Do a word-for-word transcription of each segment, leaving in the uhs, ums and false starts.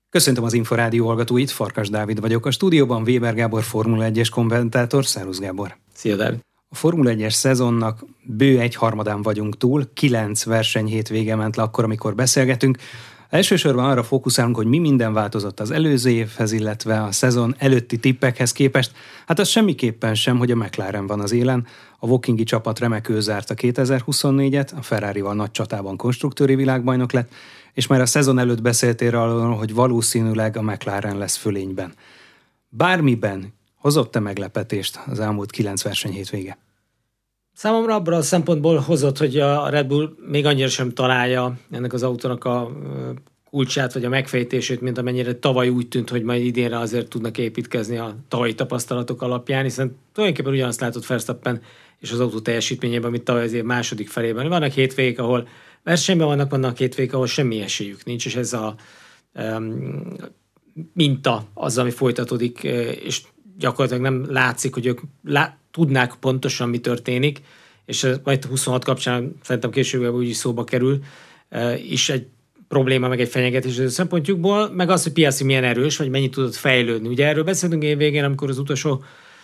Köszöntöm az Inforádió hallgatóit, Farkas Dávid vagyok. A stúdióban Weber Gábor Formula egyes kommentátor. Szervusz Gábor! Szia Dávid! A Formula egyes szezonnak bő egy harmadán vagyunk túl, kilenc verseny hétvége ment le akkor, amikor beszélgetünk. Elsősorban arra fókuszálunk, hogy mi minden változott az előző évhez, illetve a szezon előtti tippekhez képest. Hát az semmiképpen sem, hogy a McLaren van az élen. A Wokingi csapat remekül zárta kétezer-huszonnégyet, a Ferrarival nagy csatában konstruktőri világbajnok lett, és már a szezon előtt beszéltél arról, hogy valószínűleg a McLaren lesz fölényben. Bármiben hozott-e meglepetést az elmúlt kilenc verseny hétvége? Számomra abban a szempontból hozott, hogy a Red Bull még annyira sem találja ennek az autónak a kulcsát, vagy a megfejtését, mint amennyire tavaly úgy tűnt, hogy majd idénre azért tudnak építkezni a tavalyi tapasztalatok alapján, hiszen tulajdonképpen ugyanazt látott Verstappen és az autó teljesítményében, mint tavaly az év második felében. Vannak hétvégék, ahol versenyben vannak, vannak hétvégék, ahol semmi esélyük nincs, és ez a um, minta az, ami folytatódik, és gyakorlatilag nem látszik, hogy ők lá- tudnák pontosan, mi történik, és majd huszonhat kapcsán szerintem később úgy is szóba kerül, is egy probléma, meg egy fenyegetés az szempontjukból, meg az, hogy Piastri milyen erős, vagy mennyit tudott fejlődni. Ugye erről beszéltünk évvégén, amikor az utolsó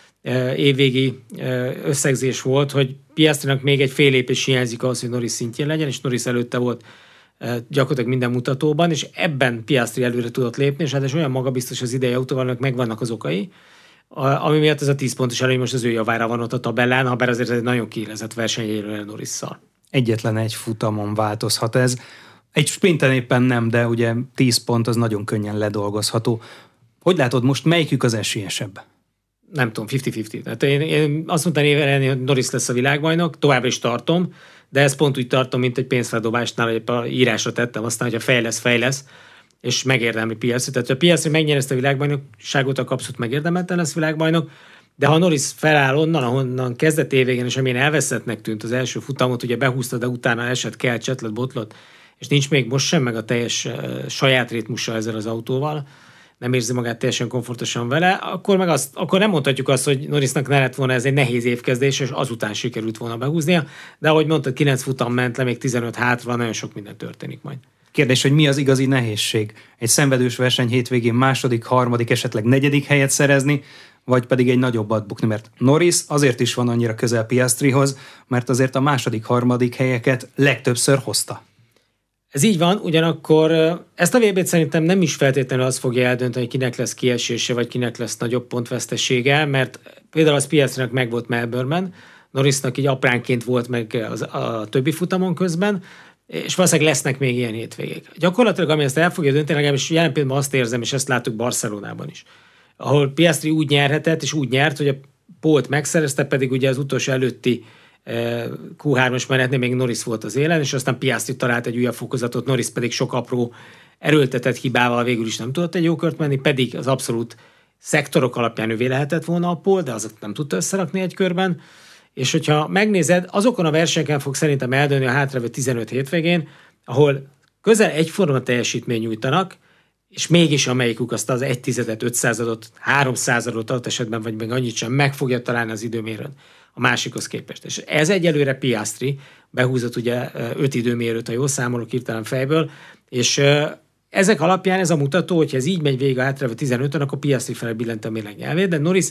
évvégi összegzés volt, hogy Piastrinak még egy fél lépés hiányzik ahhoz, hogy Norris szintjén legyen, és Norris előtte volt gyakorlatilag minden mutatóban, és ebben Piastri előre tudott lépni, és hát ez olyan magabiztos az idei autóval, megvannak az okai, ami miatt ez a tíz pontos előny most az ő javára van ott a tabellán, habár azért ez egy nagyon kiélezett versenyéről Norrisszal. Egyetlen egy futamon változhat ez. Egy sprinten éppen nem, de ugye tíz pont az nagyon könnyen ledolgozható. Hogy látod most, melyikük az esélyesebb? Nem tudom, fifty-fifty. Hát én, én azt mondtam évelni, hogy Norris lesz a világbajnok, továbbra is tartom, de ezt pont úgy tartom, mint egy pénzfeldobásnál, hogy a írásra tettem, aztán, hogyha fejlesz, fejlesz, és megérdemli Piastri. Tehát, ha Piastri megnyerezte a világbajnokságot, akkor abszolút megérdemelten lesz világbajnok, de ha Norris feláll onnan, ahonnan kezdett évvégen, és amilyen elveszettnek tűnt az első futamot, ugye behúzta, de utána esett, kell, csetlett, botlott, és nincs még most sem meg a teljes uh, saját ritmusa ezzel az autóval, nem érzi magát teljesen komfortosan vele, akkor meg azt, akkor nem mondhatjuk azt, hogy Norrisnak ne lett volna ez egy nehéz évkezdés, és azután sikerült volna behúznia, de ahogy mondtad, kilenc futam ment le, még tizenöt hátra, nagyon sok minden történik majd. Kérdés, hogy mi az igazi nehézség? Egy szenvedős verseny hétvégén második, harmadik, esetleg negyedik helyet szerezni, vagy pedig egy nagyobbat bukni, mert Norris azért is van annyira közel Piastrihoz, mert azért a második, harmadik helyeket legtöbbször hozta. Ez így van, ugyanakkor ezt a vé bét szerintem nem is feltétlenül az fogja eldönteni, hogy kinek lesz kiesése, vagy kinek lesz nagyobb pontvesztesége, mert például az Piastrinak meg volt Melbourne-ben, Norrisnak így apránként volt meg az, a többi futamon közben, és valószínűleg lesznek még ilyen hétvégék. Gyakorlatilag, ami ezt el fogja dönteni, legalábbis jelen pillanatban azt érzem, és ezt láttuk Barcelonában is, ahol Piastri úgy nyerhetett, és úgy nyert, hogy a pólt megszerezte, pedig ugye az utolsó előtti kú hármas menetnél még Norris volt az élen, és aztán Piastri talált egy újabb fokozatot, Norris pedig sok apró erőltetett hibával végül is nem tudott egy jó kört menni, pedig az abszolút szektorok alapján ővé lehetett volna a pól, de azokat nem tudta összerakni egy körben. És hogyha megnézed, azokon a versenyeken fog szerintem eldönni a hátralévő tizenöt hétvégén, ahol közel egyforma teljesítmény nyújtanak, és mégis amelyikük azt az egy tizedet, öt századot, három századot adott esetben, vagy még annyit sem meg fogja találni az időmérőn a másikhoz képest. És ez egyelőre Piastri, behúzott ugye öt időmérőt, ha jól számolok hirtelen fejből, és ezek alapján ez a mutató, hogyha ez így megy végig a hátralévő tizenötön, akkor Piastri fele billent a mérleg nyelvét, de Norris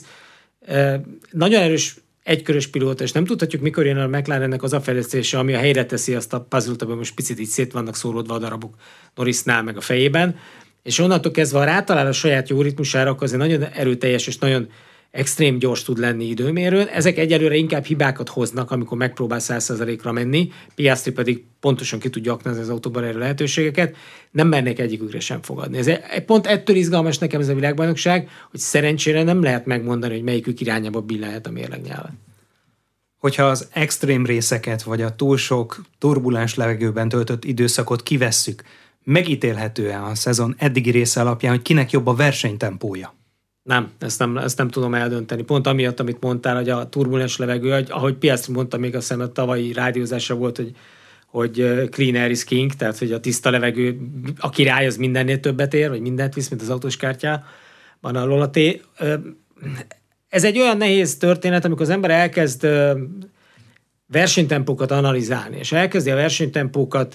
nagyon erős egykörös pilóta, és nem tudhatjuk, mikor jön a McLarennek az a fejlesztése, ami a helyre teszi azt a puzzle-t, amiben most picit így szét vannak szóródva a darabok Norrisnál meg a fejében, és onnantól kezdve, ha rátalál a saját jó ritmusára, akkor azért nagyon erőteljes és nagyon extrém gyors tud lenni időmérőn. Ezek egyelőre inkább hibákat hoznak, amikor megpróbál száz százalékra menni, Piastri pedig pontosan ki tudja aknázni az autóban erő lehetőségeket, nem mernék egyikükre sem fogadni. Ez pont ettől izgalmas nekem ez a világbajnokság, hogy szerencsére nem lehet megmondani, hogy melyikük irányába billenhet a mérlegnyelven. Hogyha az extrém részeket, vagy a túl sok turbulens levegőben töltött időszakot kivesszük, megítélhető-e a szezon eddigi része alapján, hogy kinek jobb a versenytempója? Nem, ezt nem, ezt nem tudom eldönteni. Pont amiatt, amit mondtál, hogy a turbulens levegő, ahogy Piastri mondta, még azt hiszem a tavalyi rádiózása volt, hogy, hogy clean air is king, tehát hogy a tiszta levegő, a király az mindennél többet ér, vagy mindent visz, mint az autós kártyában a Lolaté. Ez egy olyan nehéz történet, amikor az ember elkezd versenytempókat analizálni, és elkezdi a versenytempókat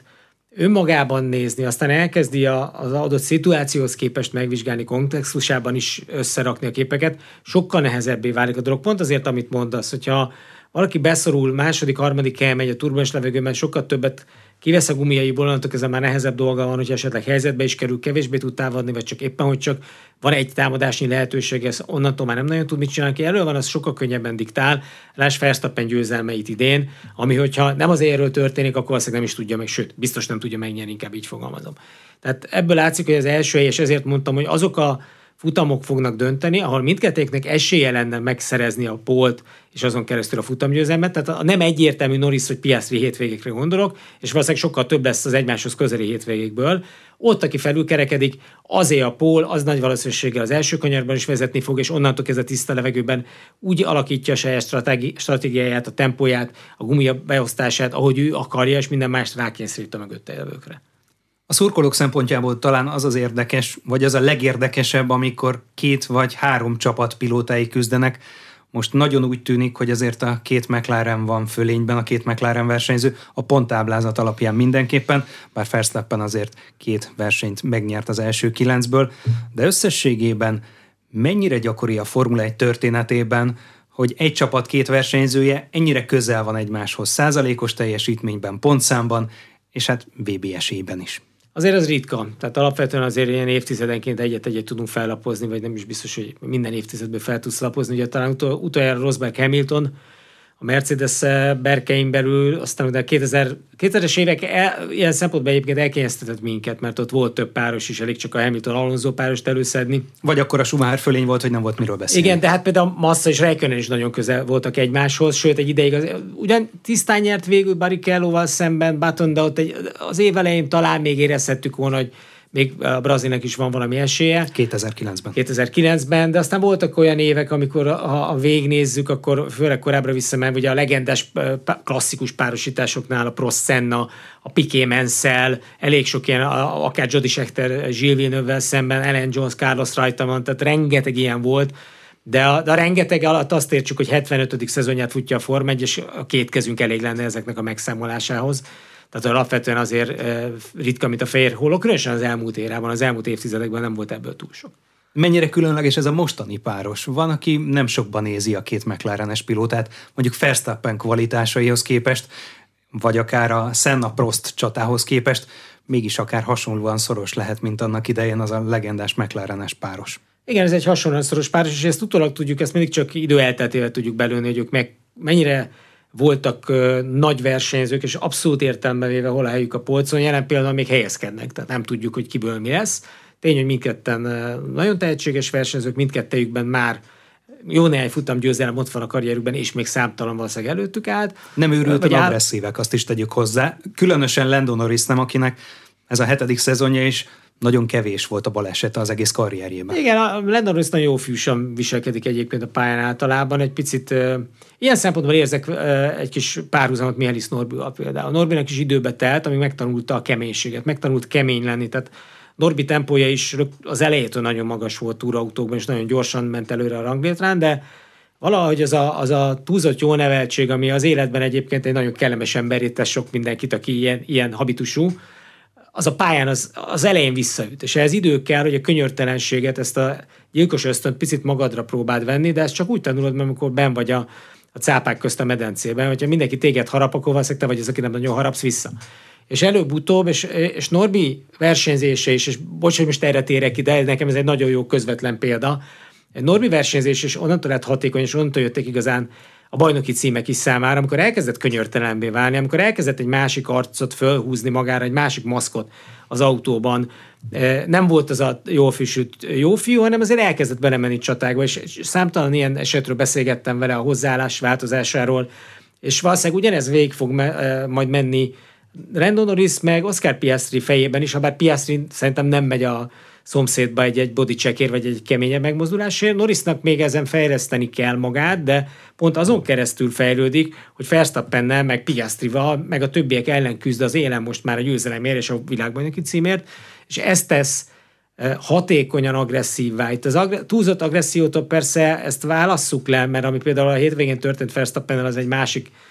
önmagában nézni, aztán elkezdi a, az adott szituációhoz képest megvizsgálni, kontextusában is összerakni a képeket, sokkal nehezebbé válik a dolog. Pont azért, amit mondasz, hogyha valaki beszorul, második, harmadik elmegy a turbulens levegőben, sokkal többet kivesz a gumiaiból, onnantól kezdve már nehezebb dolga van, hogy esetleg helyzetbe is kerül, kevésbé tud támadni, vagy csak éppen, hogy csak van egy támadásnyi lehetőség, ez onnantól már nem nagyon tud mit csinálni, aki elő van, az sokkal könnyebben diktál. Lásd Verstappen győzelmeit idén, ami hogyha nem az érről történik, akkor valószínűleg nem is tudja meg, sőt, biztos nem tudja megnyerni, inkább így fogalmazom. Tehát ebből látszik, hogy az első hely, és ezért mondtam, hogy azok a futamok fognak dönteni, ahol mindkettőknek esélye lenne megszerezni a pólt, és azon keresztül a futamgyőzelmet. Tehát nem egyértelmű Norris vagy Piastri hétvégékre gondolok, és valószínűleg sokkal több lesz az egymáshoz közeli hétvégékből. Ott, aki felülkerekedik, azért a pól, az nagy valószínűséggel az első kanyarban is vezetni fog, és onnantól kezdve tiszta levegőben úgy alakítja a saját stratégi- stratégiáját, a tempóját, a gumia beosztását, ahogy ő akarja, és minden mást rákényszerít a mögötte jövőkre. A szurkolók szempontjából talán az az érdekes, vagy az a legérdekesebb, amikor két vagy három csapat pilótái küzdenek. Most nagyon úgy tűnik, hogy azért a két McLaren van fölényben, a két McLaren versenyző, a ponttáblázat alapján mindenképpen, bár Verstappen azért két versenyt megnyert az első kilencből, de összességében mennyire gyakori a Formula egy történetében, hogy egy csapat két versenyzője ennyire közel van egymáshoz százalékos teljesítményben, pontszámban, és hát vé bé esélyben is. Azért az ritka. Tehát alapvetően azért ilyen évtizedenként egyet-egyet tudunk fellapozni, vagy nem is biztos, hogy minden évtizedből fel tudsz lapozni. Ugye talán utol, utoljára Rosberg Hamilton, a Mercedes berkein belül, aztán ugye a kétezres évek el, ilyen szempontból egyébként elkényeztetett minket, mert ott volt több páros is, elég csak a Hamilton-Alonso párost előszedni. Vagy akkor a Schumacher fölény volt, hogy nem volt miről beszélni. Igen, de hát például Massa és Räikkönen is nagyon közel voltak egymáshoz, sőt egy ideig az, ugyan tisztán nyert végül Barrichello-val szemben Button, de ott egy, az év elején talán még érezhettük volna, hogy még a Brazilnek is van valami esélye. kétezer-kilencben. kétezer-kilencben, de aztán voltak olyan évek, amikor ha a végignézzük, akkor főleg korábbra visszamenve, ugye a legendás klasszikus párosításoknál a Prost-Senna, a Piquet Mansell, elég sok ilyen, akár Jody Scheckter, Gilles Villeneuve-vel szemben, Alan Jones, Carlos Reutemann, tehát rengeteg ilyen volt, de a, de a rengeteg alatt azt értsük, hogy hetvenötödik szezonját futja a Forma egy, és a két kezünk elég lenne ezeknek a megszámolásához. Tehát alapvetően azért e, ritka, mint a fehér hóló, különösen az elmúlt érában, az elmúlt évtizedekben nem volt ebből túl sok. Mennyire különleges ez a mostani páros? Van, aki nem sokban nézi a két McLarenes pilótát, mondjuk Verstappen kvalitásaihoz képest, vagy akár a Senna-Prost csatához képest, mégis akár hasonlóan szoros lehet, mint annak idején az a legendás McLarenes páros. Igen, ez egy hasonlóan szoros páros, és ezt utólag tudjuk, ezt mindig csak idő elteltével tudjuk belőni, hogy ők meg mennyire voltak uh, nagy versenyzők, és abszolút értelembe véve hol a helyük a polcon, jelen pillanatban még helyezkednek, tehát nem tudjuk, hogy kiből mi lesz. Tény, hogy mindketten uh, nagyon tehetséges versenyzők, mindkettejükben már jó néhány futamgyőzelem ott van a karrierükben, és még számtalan valószínűleg előttük állt. Nem őrülten agresszívek, azt is tegyük hozzá. Különösen Lando Norris nem, akinek ez a hetedik szezonja is nagyon kevés volt a balesete az egész karrierjében. Igen, a Lando Norris nagyon jó fűsen viselkedik egyébként a pályán általában. Egy picit uh, ilyen szempontból érzek uh, egy kis párhuzamot Mihály Norbival például. Norbinak is időbe telt, amíg megtanulta a keménységet, megtanult kemény lenni, tehát Norbi tempója is az elejétől nagyon magas volt túrautókban, és nagyon gyorsan ment előre a ranglétrán, de valahogy az a, az a túlzott jó neveltség, ami az életben egyébként egy nagyon kellemes emberét tesz sok mindenkit, aki ilyen, ilyen habitusú, az a pályán az, az elején visszaüt. És ehhez idő kell, hogy a könyörtelenséget, ezt a gyilkos ösztönt picit magadra próbáld venni, de ezt csak úgy tanulod, mert amikor benn vagy a, a cápák közt a medencében, hogyha mindenki téged harap, akkor valószínűleg te vagy az, aki nem nagyon harapsz vissza. És előbb-utóbb, és, és Norbi versenyzése is, és bocs, hogy most erre térek ki, de nekem ez egy nagyon jó közvetlen példa. Norbi versenyzés is onnantól lett hatékony, és onnantól jöttek igazán a bajnoki címek is számára, amikor elkezdett könyörtelenbé válni, amikor elkezdett egy másik arcot fölhúzni magára, egy másik maszkot az autóban. Nem volt az a jól fűsült jó fiú, hanem azért elkezdett belemenni csatákba, és számtalan ilyen esetről beszélgettem vele a hozzáállás változásáról, és valószínűleg ugyanez végig fog me- majd menni Lando Norris meg Oscar Piastri fejében is, ha bár Piastri szerintem nem megy a szomszédba egy, egy body checkért, vagy egy keményebb megmozdulásért. Norrisnak még ezen fejleszteni kell magát, de pont azon keresztül fejlődik, hogy Verstappennel, meg Piastrival, meg a többiek ellen küzd az élen most már a győzelemért és a világbajnoki címért, és ezt tesz hatékonyan agresszívvá. Itt az agre- túlzott agressziótól persze ezt válasszuk le, mert ami például a hétvégén történt Verstappennel, az egy másik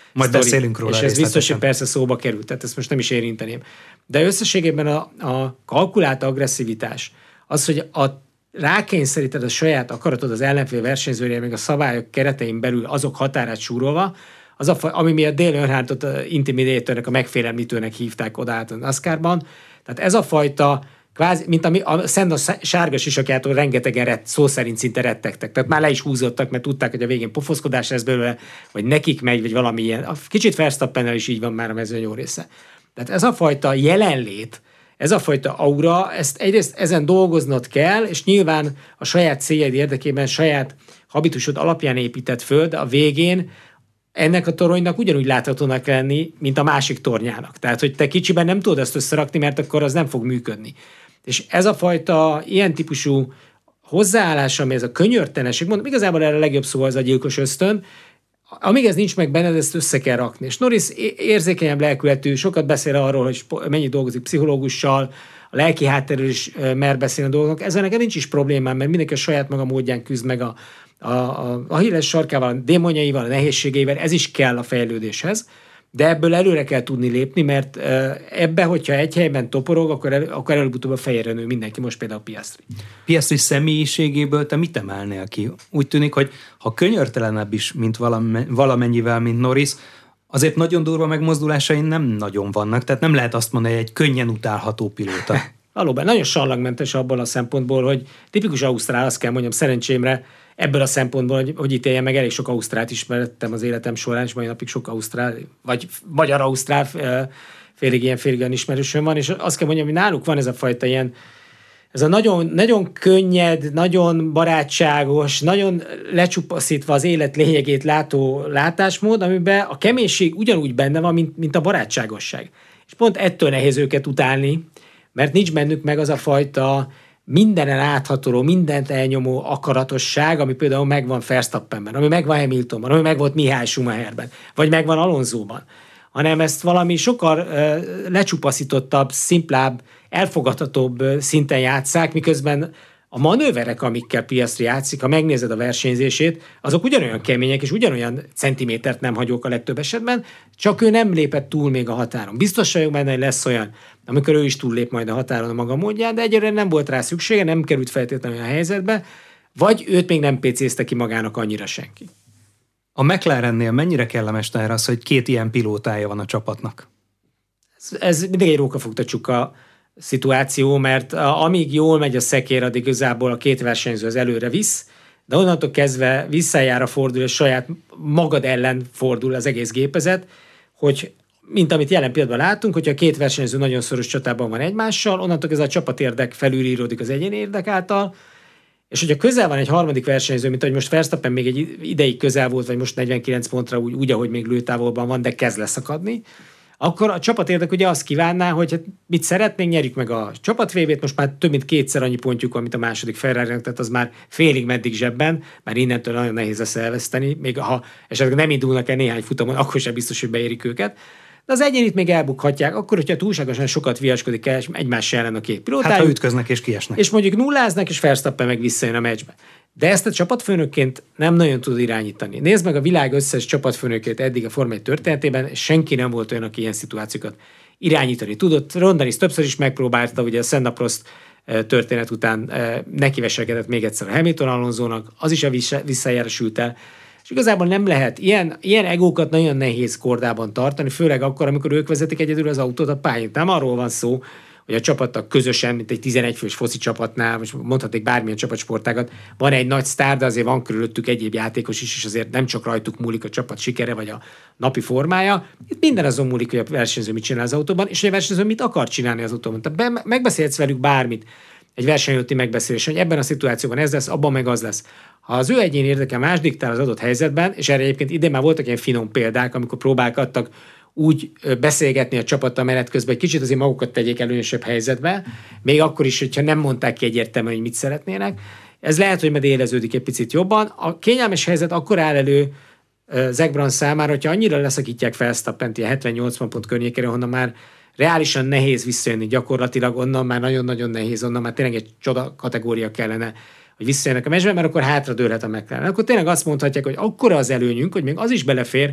Majd sztori, beszélünk róla. És ez biztos, hogy persze szóba került, tehát ezt most nem is érinteném. De összességében a, a kalkulált agresszivitás, az, hogy a rákényszeríted a saját akaratod az ellenfél versenyzőre, még a szabályok keretein belül azok határát súrolva, az a, ami miatt Dale Earnhardtot intimidatornek, a megfélemlítőnek hívták oda át a NASCAR-ban. Tehát ez a fajta, kvázi, mint ami a Senna sárga sisakjától rengetegen rett, szó szerint szinte rettegtek. Tehát már le is húzottak, mert tudták, hogy a végén pofoszkodás lesz belőle, vagy nekik megy, vagy valami ilyen. A kicsit Verstappennel is így van már a mezőny jó része. Tehát ez a fajta jelenlét, ez a fajta aura, ezt egyrészt ezen dolgoznod kell, és nyilván a saját céljaid érdekében, saját habitusod alapján épített föl, de a végén ennek a toronynak ugyanúgy láthatónak lenni, mint a másik tornyának. Tehát, hogy te kicsiben nem tudod ezt összerakni, mert akkor az nem fog működni. És ez a fajta ilyen típusú hozzáállás, ami ez a könyörtelenség, mondom, igazából erre a legjobb szó az a gyilkos ösztön, amíg ez nincs meg benned, ezt össze kell rakni. És Norris érzékenyebb lelkületű, sokat beszél arról, hogy mennyit dolgozik pszichológussal, a lelki hátterről is mer beszélni a dolgok. Ezzel nekem nincs is problémám, mert mindenki a saját maga módján küzd meg a, a, a, a híres sarkával, a démonjaival, a nehézségeivel, ez is kell a fejlődéshez, de ebből előre kell tudni lépni, mert ebbe, hogyha egy helyben toporog, akkor, el, akkor előbb-utóbb a fejére nő mindenki, most például Piastri. Piastri személyiségéből te mit emelnél ki? Úgy tűnik, hogy ha könyörtelenebb is, mint valamennyivel, mint Norris, azért nagyon durva megmozdulásai nem nagyon vannak, tehát nem lehet azt mondani, hogy egy könnyen utálható pilóta. Valóban, nagyon sallagmentes abból a szempontból, hogy tipikus ausztrál, azt kell mondjam, szerencsémre, ebből a szempontból, hogy, hogy ítéljen meg, elég sok ausztrált ismertem az életem során, és mai napig sok ausztrál, vagy magyar-ausztrál félig ilyen, félig olyan ismerősöm van, és azt kell mondjam, hogy náluk van ez a fajta ilyen, ez a nagyon, nagyon könnyed, nagyon barátságos, nagyon lecsupaszítva az élet lényegét látó látásmód, amiben a keménység ugyanúgy benne van, mint, mint a barátságosság. És pont ettől nehéz őket utálni, mert nincs bennük meg az a fajta mindenen áthatoló, mindent elnyomó akaratosság, ami például megvan Verstappenben, ami megvan Hamiltonban, ami megvolt Mihály Schumacherben, vagy megvan Alonsóban, hanem ezt valami sokkal uh, lecsupaszítottabb, szimplább, elfogadhatóbb uh, szinten játsszák, miközben a manőverek, amikkel Piastri játszik, ha megnézed a versenyzését, azok ugyanolyan kemények, és ugyanolyan centimétert nem hagyók a legtöbb esetben, csak ő nem lépett túl még a határon. Biztos vagyok benne, hogy lesz olyan, amikor ő is túllép majd a határon a maga módján, de egyre nem volt rá szüksége, nem került feltétlenül a helyzetbe, vagy őt még nem pécézte ki magának annyira senki. A McLarennél mennyire kellemes tájra az, hogy két ilyen pilótája van a csapatnak? Ez, ez mindig egy rókafogta csuka szituáció, mert amíg jól megy a szekér, addig igazából a két versenyző az előre visz, de onnantól kezdve visszajára fordul, és saját magad ellen fordul az egész gépezet, hogy mint amit jelen pillanatban látunk, hogyha a két versenyző nagyon szoros csatában van egymással, onnantól ez a csapatérdek felülíródik az egyéni érdek által, és hogyha közel van egy harmadik versenyző, mint ahogy most Verstappen még egy ideig közel volt, vagy most negyvenkilenc pontra úgy, úgy ahogy még lőtávolban van, de kezd leszakadni, akkor a csapatérdek ugye azt kívánná, hogy hát mit szeretnénk, nyerjük meg a csapat vé bét, most már több mint kétszer annyi pontjuk van, mint a második Ferrari-nak, tehát az már félig meddig zsebben, már innentől nagyon nehéz lesz elveszteni, még ha esetleg nem indulnak el néhány futamon, akkor sem biztos, hogy beérik őket. De az egyénit még elbukhatják, akkor, hogyha túlságosan sokat viaskodik el egymás ellen a két pilótájuk. Hát, ha ütköznek és kiesnek. És mondjuk nulláznak, és Verstappen meg visszajön a meccsbe. De ezt a csapatfőnökként nem nagyon tud irányítani. Nézd meg a világ összes csapatfőnökét eddig a Forma egy történetében, és senki nem volt olyan, aki ilyen szituációkat irányítani tudott. Ron Dennis többször is megpróbálta, ugye a Senna Prost történet után nekiveselkedett még egyszer a Hamilton Alonsónak, az is a visszajára sült el. És igazából nem lehet. Ilyen, ilyen egókat nagyon nehéz kordában tartani, főleg akkor, amikor ők vezetik egyedül az autót a pályán. Nem arról van szó, hogy a csapattak közösen, mint egy tizenegy fős foci csapatnál, most mondhatnék bármilyen csapatsportágat, van egy nagy sztár, de azért van körülöttük egyéb játékos is, és azért nem csak rajtuk múlik a csapat sikere, vagy a napi formája. Itt minden azon múlik, hogy a versenyző mit csinál az autóban, és hogy a versenyző mit akar csinálni az autóban. Tehát be, megbeszélhetsz velük bármit egy versenyőtti megbeszélés, hogy ebben a szituációban ez lesz, abban meg az lesz. Ha az ő egyéni érdeke más diktál az adott helyzetben, és erre egyébként idén már voltak ilyen finom példák, amikor próbálgattak úgy beszélgetni a csapattal menet közben, hogy kicsit azért magukat tegyék előnyösebb helyzetbe, még akkor is, hogyha nem mondták ki egyértelműen, hogy mit szeretnének. Ez lehet, hogy majd éleződik egy picit jobban. A kényelmes helyzet akkor áll elő Zach Brown számára, hogyha annyira leszakítják Verstappent ilyen hetven-nyolcvan pont környékére, honnan már reálisan nehéz visszajönni, gyakorlatilag onnan már nagyon-nagyon nehéz, onnan már tényleg egy csoda kategória kellene, hogy visszajönnek a meccsbe, mert akkor hátradőlhet a McLaren. Akkor tényleg azt mondhatják, hogy akkora az előnyünk, hogy még az is belefér,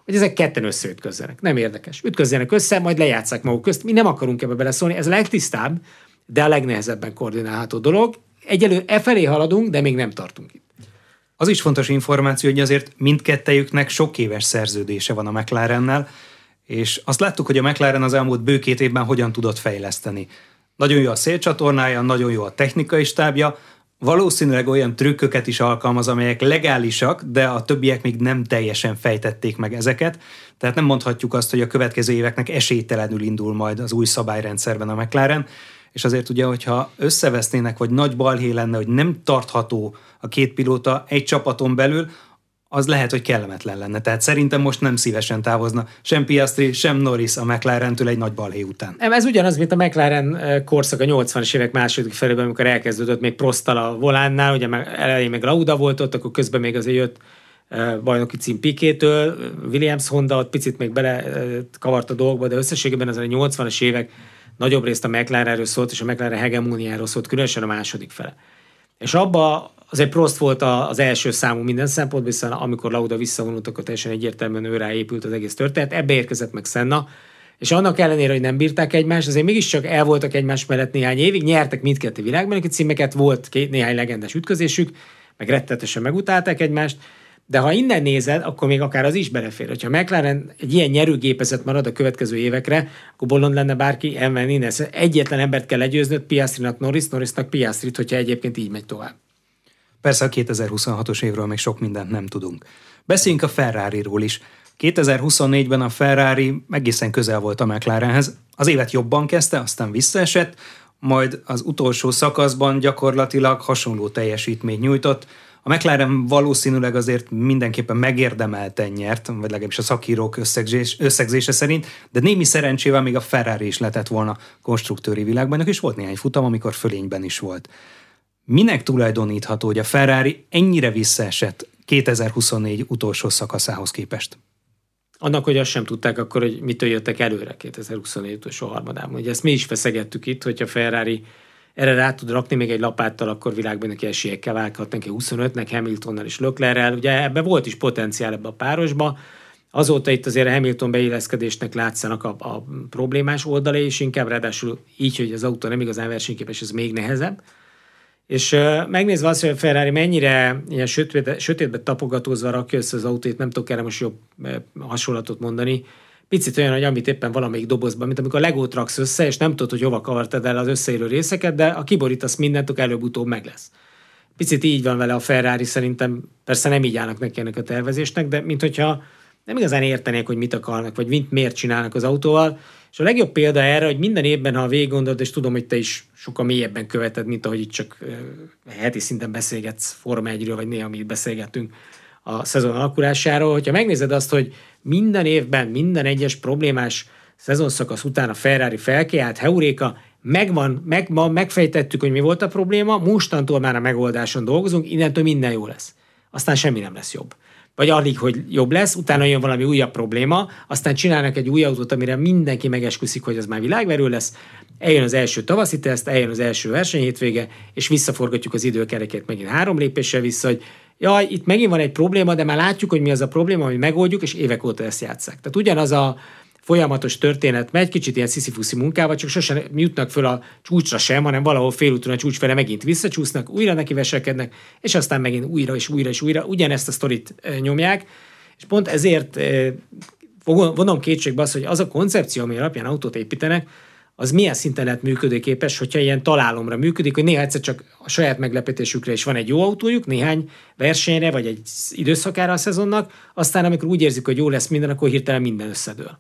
hogy ezek ketten összeütközzenek. Nem érdekes. Ütközzenek össze, majd lejátsszák maguk közt. Mi nem akarunk ebbe beleszólni, ez a legtisztább, de a legnehezebben koordinálható dolog. Egyelőre e felé haladunk, de még nem tartunk itt. Az is fontos információ, hogy azért mindkettejüknek sok éves szerződése van a McLarennel, és azt láttuk, hogy a McLaren az elmúlt bő két évben hogyan tudott fejleszteni. Nagyon jó a szélcsatornája, nagyon jó a technikai stábja, valószínűleg olyan trükköket is alkalmaz, amelyek legálisak, de a többiek még nem teljesen fejtették meg ezeket, tehát nem mondhatjuk azt, hogy a következő éveknek esélytelenül indul majd az új szabályrendszerben a McLaren, és azért ugye, hogyha összevesznének, vagy nagy balhé lenne, hogy nem tartható a két pilóta egy csapaton belül, az lehet, hogy kellemetlen lenne. Tehát szerintem most nem szívesen távozna sem Piastri, sem Norris a McLarentől egy nagy balhé után. Nem, ez ugyanaz, mint a McLaren korszak a nyolcvanas évek második felében, amikor elkezdődött még Prosttal a volánnál, ugye elején még Lauda volt ott, akkor közben még azért jött bajnoki cím Piquétől, Williams Honda ott picit még bele kavart a dolgba, de összességében az a nyolcvanas évek nagyobb részt a McLarenről szólt, és a McLaren hegemóniáról szólt, különösen a második fele. És abba azért Prost volt az első számú minden szempontból, hiszen amikor Lauda visszavonult, akkor teljesen egyértelműen őrá épült az egész történet. Ebbe érkezett meg Senna, és annak ellenére, hogy nem bírták egymást, azért mégiscsak el voltak egymás mellett néhány évig, nyertek mindkettő világbajnoki címeket, volt két, néhány legendás ütközésük, meg rettetesen megutálták egymást, de ha innen nézed, akkor még akár az is belefér. Hogyha McLaren egy ilyen nyerőgépezet marad a következő évekre, akkor bolond lenne bárki elmenni innen. Egyetlen embert kell legyőznöd, Piastrinak Norris, Norrisnak Piastrit, hogyha egyébként így megy tovább. Persze a kétezer-huszonhatos évről még sok mindent nem tudunk. Beszéljünk a Ferrariról is. kétezer-huszonnégyben a Ferrari egészen közel volt a McLarenhez. Az évet jobban kezdte, aztán visszaesett, majd az utolsó szakaszban gyakorlatilag hasonló teljesítményt nyújtott. A McLaren valószínűleg azért mindenképpen megérdemelten nyert, vagy legalábbis a szakírók összegzés, összegzése szerint, de némi szerencsével még a Ferrari is letett volna konstruktőri világbajnok, és volt néhány futam, amikor fölényben is volt. Minek tulajdonítható, hogy a Ferrari ennyire visszaesett kétezer-huszonnégy utolsó szakaszához képest? Annak, hogy azt sem tudták akkor, hogy mitől jöttek előre kétezer-huszonnégy utolsó harmadában. Ugye ezt mi is feszegettük itt, hogyha Ferrari erre rá tud rakni még egy lapáttal, akkor világbajnoki esélyekkel válhat neki huszonötnek, Hamiltonnal és Leclerrel. Ugye ebbe volt is potenciál ebbe a párosba. Azóta itt azért a Hamilton beilleszkedésnek látszanak a, a problémás oldalai, és inkább ráadásul így, hogy az autó nem igazán versenyképes, ez még nehezebb. És uh, megnézve azt, hogy a Ferrari mennyire ilyen sötétbe, sötétbe tapogatózva rakja össze az autót, nem tudok erre most jobb uh, hasonlatot mondani. Picit olyan, hogy amit éppen valamelyik dobozban, mint amikor a Legót raksz össze, és nem tudod, hogy hova kavartad el az összeérő részeket, de a kiborítasz mindent, akkor előbb-utóbb meg lesz. Picit így van vele a Ferrari, szerintem persze nem így állnak neki ennek a tervezésnek, de mint hogyha nem igazán értenék, hogy mit akarnak, vagy mit miért csinálnak az autóval. És a legjobb példa erre, hogy minden évben, ha végig gondolod, és tudom, hogy te is sokkal mélyebben követed, mint ahogy itt csak uh, heti szinten beszélgetsz Forma egyről, vagy néha mi itt beszélgetünk a szezon alakulásáról. Hogyha megnézed azt, hogy minden évben, minden egyes problémás szezonszakasz után a Ferrari felkiált, heuréka, megvan, meg, ma megfejtettük, hogy mi volt a probléma, mostantól már a megoldáson dolgozunk, innentől minden jó lesz. Aztán semmi nem lesz jobb. Vagy alig, hogy jobb lesz, utána jön valami újabb probléma, aztán csinálnak egy új autót, amire mindenki megesküszik, hogy az már világverő lesz, eljön az első tavaszi teszt, eljön az első versenyhétvége, és visszaforgatjuk az időkerekét megint három lépéssel vissza, hogy jaj, itt megint van egy probléma, de már látjuk, hogy mi az a probléma, hogy megoldjuk, és évek óta ezt játsszák. Tehát ugyanaz a folyamatos történet megy, kicsit ilyen sziszifuszi munkával, csak sosem jutnak föl a csúcsra sem, hanem valahol félúton a csúcs fele megint visszacsúsznak, újra nekiveselkednek, és aztán megint újra és újra és újra ugyanezt a sztorit nyomják, és pont ezért vonom kétségbe az, hogy az a koncepció, ami alapján autót építenek, az milyen szinten lehet működőképes, hogyha ilyen találomra működik, hogy néha egyszer csak a saját meglepetésükre is van egy jó autójuk, néhány versenyre, vagy egy időszakára a szezonnak, aztán amikor úgy érzik, hogy jó lesz minden, akkor hirtelen minden összedől.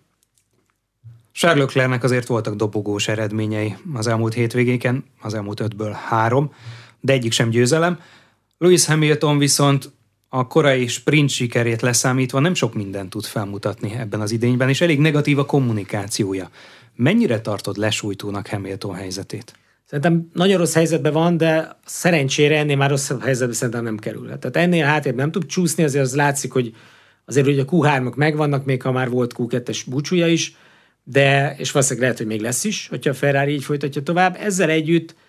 Charles Leclercnek azért voltak dobogós eredményei az elmúlt hétvégéken, az elmúlt ötből három, de egyik sem győzelem. Lewis Hamilton viszont a korai sprint sikerét leszámítva nem sok mindent tud felmutatni ebben az idényben, és elég negatív a kommunikációja. Mennyire tartod lesújtónak Hamilton helyzetét? Szerintem nagyon rossz helyzetben van, de szerencsére ennél már rosszabb helyzetben szerintem nem kerülhet. Tehát ennél hátrébb nem tud csúszni, azért az látszik, hogy azért ugye a kú hármak megvannak, még ha már volt kú kettes búcsúja is, de, és valószínűleg lehet, hogy még lesz is, hogyha a Ferrari így folytatja tovább. Ezzel együtt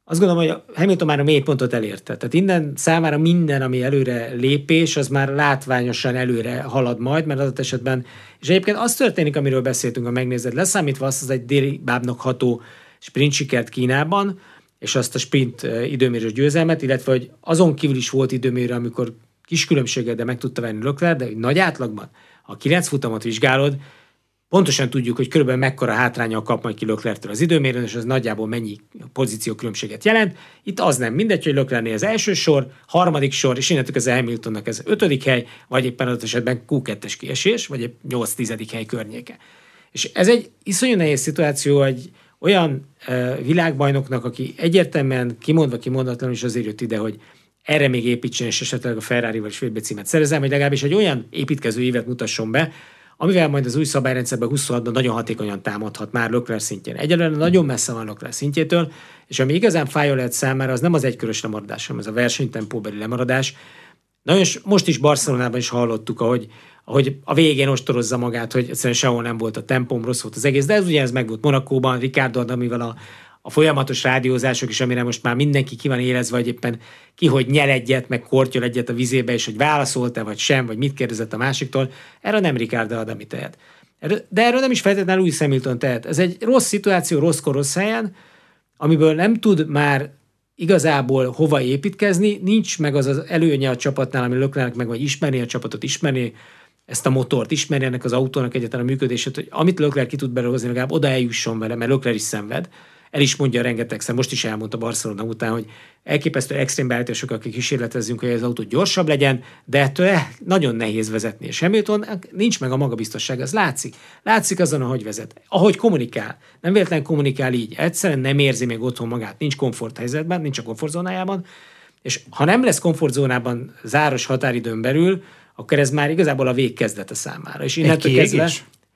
Azt gondolom, hogy Hamilton már a mélypontot elérte. Tehát innen számára minden, ami előre lépés, az már látványosan előre halad majd, mert adott esetben, és egyébként az történik, amiről beszéltünk, ha megnézed, leszámítva azt az egy déli bábnak ható sprint sikert Kínában, és azt a sprint időmérős győzelmet, illetve hogy azon kívül is volt időmérő, amikor kis különbséggel, de meg tudta venni Leclerc, de nagy átlagban, ha a kilenc futamot vizsgálod, pontosan tudjuk, hogy körülbelül mekkora hátránnyal kap majd ki Leclerctől az időmérőn, és az nagyjából mennyi pozíciókülönbséget jelent. Itt az nem mindegy, hogy Leclercnél az első sor, harmadik sor, és innentől ez a Hamiltonnak ez ötödik hely, vagy éppen adott esetben kú kettes kiesés, vagy egy nyolc tizedik hely környéke. És ez egy iszonyú nehéz szituáció, egy olyan uh, világbajnoknak, aki egyértelműen kimondva kimondatlanul is azért jött ide, hogy erre még építsen, és esetleg a Ferrarival is vé bé címet szerezem, hogy legalábbis egy olyan építkező évet mutasson be, amivel majd az új szabályrendszerben huszonhatban nagyon hatékonyan támadhat már Leclerc szintjén. Egyelőre nagyon messze van Leclerc szintjétől, és ami igazán fájó lehet számára, az nem az egykörös lemaradás, hanem ez a versenytempóbeli lemaradás. Nagyon most is Barcelonában is hallottuk, ahogy, ahogy a végén ostorozza magát, hogy egyszerűen sehol nem volt a tempóm, rossz volt az egész, de ez ugye ez meg volt Monakóban, Ricardo, amivel a a folyamatos rádiózások is, amire most már mindenki ki van élezve, hogy éppen ki, hogy nyel egyet, meg kortyol egyet a vizébe, és hogy válaszolt-e, vagy sem, vagy mit kérdezett a másiktól, erre nem Ricardo ad, amit tehet. De erről nem is feltétlenül Lewis Hamilton tehet. Ez egy rossz szituáció, rosszkor, rossz helyen, amiből nem tud már igazából hova építkezni, nincs meg az az előnye a csapatnál, ami Leclerc meg vagy ismerni a csapatot, ismerni ezt a motort, ismerni ennek az autónak egyáltalán a működését, hogy amit Leclerc ki tud belőle legalább oda eljusson vele, mert Leclerc is szenved. El is mondja rengetegszer, most is elmondta Barcelona után, hogy elképesztő extrém beállítások, akik kísérletezzünk, hogy az autó gyorsabb legyen, de ettől nagyon nehéz vezetni. És Hamilton nincs meg a magabiztosság, az látszik. Látszik azon, ahogy vezet. Ahogy kommunikál. Nem véletlenül kommunikál így. Egyszerűen nem érzi még otthon magát. Nincs komforthelyzetben, nincs a komfortzónájában. És ha nem lesz komfortzónában záros határidőn belül, akkor ez már igazából a vég kezdete számára. És innentől kezdve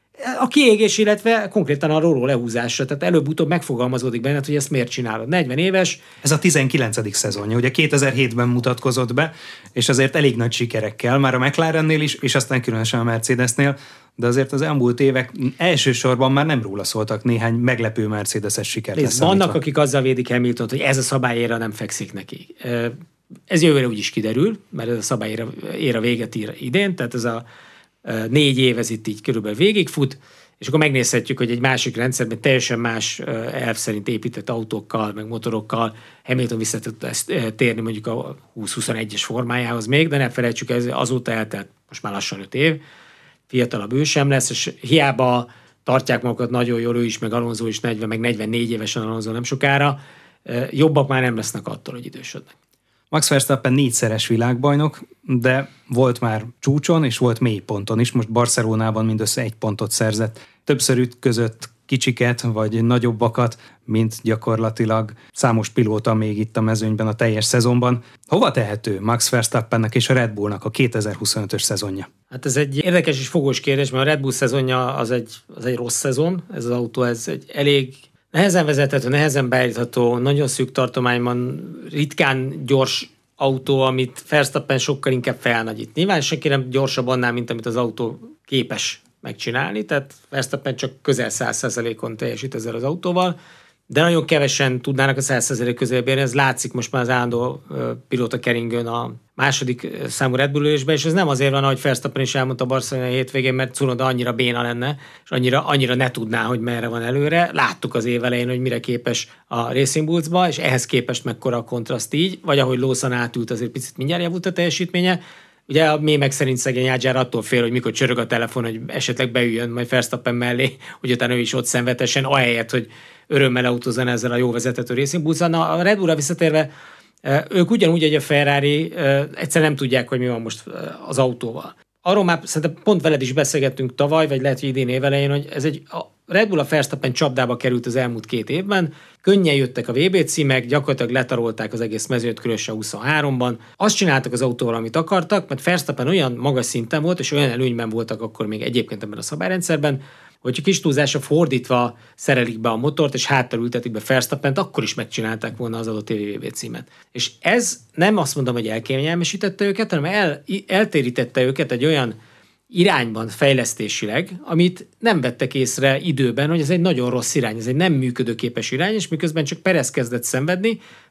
a kiégés, illetve konkrétan a róló lehúzásra, tehát előbb-utóbb megfogalmazódik benned, hogy ezt miért csinálod. negyven éves. Ez a tizenkilencedik szezonja, ugye kétezer-hétben mutatkozott be, és azért elég nagy sikerekkel, már a McLarennél is, és aztán különösen a Mercedesnél, de azért az elmúlt évek elsősorban már nem róla szóltak, néhány meglepő Mercedes-es sikert leszámítva. Vannak, akik azzal védik Hamiltont, hogy ez a szabályéra nem fekszik neki. Ez jövőre úgy is kiderül, mert ez a szabályéra ér a véget ír idén, tehát ez a négy év ez itt így körülbelül végigfut, és akkor megnézhetjük, hogy egy másik rendszerben teljesen más elv szerint épített autókkal, meg motorokkal Hamilton vissza tud ezt térni mondjuk a húsz-huszonegyes formájához még, de ne felejtsük, ez azóta eltelt most már lassan öt év, fiatalabb ő sem lesz, és hiába tartják magukat nagyon jól, ő is, meg Alonso is negyven, meg negyvennégy évesen Alonso nem sokára, jobbak már nem lesznek attól, hogy idősödnek. Max Verstappen négyszeres világbajnok, de volt már csúcson, és volt mélyponton is. Most Barcelonában mindössze egy pontot szerzett. Többször ütközött kicsiket, vagy nagyobbakat, mint gyakorlatilag számos pilóta még itt a mezőnyben a teljes szezonban. Hova tehető Max Verstappennek és a Red Bullnak a kétezer-huszonötös szezonja? Hát ez egy érdekes és fogós kérdés, mert a Red Bull szezonja az egy, az egy rossz szezon. Ez az autó, ez egy elég nehezen vezethető, nehezen beállítható, nagyon szűk tartományban, ritkán gyors autó, amit Verstappen sokkal inkább felnagyít. Nyilván senki nem gyorsabb annál, mint amit az autó képes megcsinálni, tehát Verstappen csak közel száz százalékon teljesít ezzel az autóval, de nagyon kevesen tudnának a száz százalék közelébe érni, ez látszik most már az állandó pilóta keringőn a második számú Red Bull ülésben, és ez nem azért van, ahogy Verstappen is elmondta a Barcelona hétvégén, mert Tsunoda annyira béna lenne, és annyira, annyira ne tudná, hogy merre van előre. Láttuk az év elején, hogy mire képes a Racing Bulls-ba, és ehhez képest mekkora a kontraszt így, vagy ahogy Lawson átült, azért picit mindjárt javult a teljesítménye. Ugye a mémek szerint szegény Adjar attól fél, hogy mikor csörög a telefon, hogy esetleg beüljön majd Verstappen mellé, hogy utána ő is ott szenvedesen, ahelyett, hogy örömmel autózzon ezzel a jó vezethető Racing Bulls-al. Na, a Red Bullra visszatérve, ők ugyanúgy, hogy a Ferrari, egyszer nem tudják, hogy mi van most az autóval. Arról már szerintem pont veled is beszélgettünk tavaly, vagy lehet, hogy idén évelején, hogy ez egy, a Red Bull a Verstappen csapdába került az elmúlt két évben, könnyen jöttek a vé bé címek, gyakorlatilag letarolták az egész mezőt, különösen huszonháromban. Azt csináltak az autóval, amit akartak, mert Verstappen olyan magas szinten volt, és olyan előnyben voltak akkor még egyébként ebben a szabályrendszerben, hogyha kis túlzásra fordítva szerelik be a motort, és háttal ültetik be Verstappent, akkor is megcsinálták volna az adott évi vé bé címet. És ez nem azt mondom, hogy elkényelmesítette őket, hanem el, eltérítette őket egy olyan irányban fejlesztésileg, amit nem vettek észre időben, hogy ez egy nagyon rossz irány, ez egy nem működőképes irány, és miközben csak Perez kezdett szenvedni,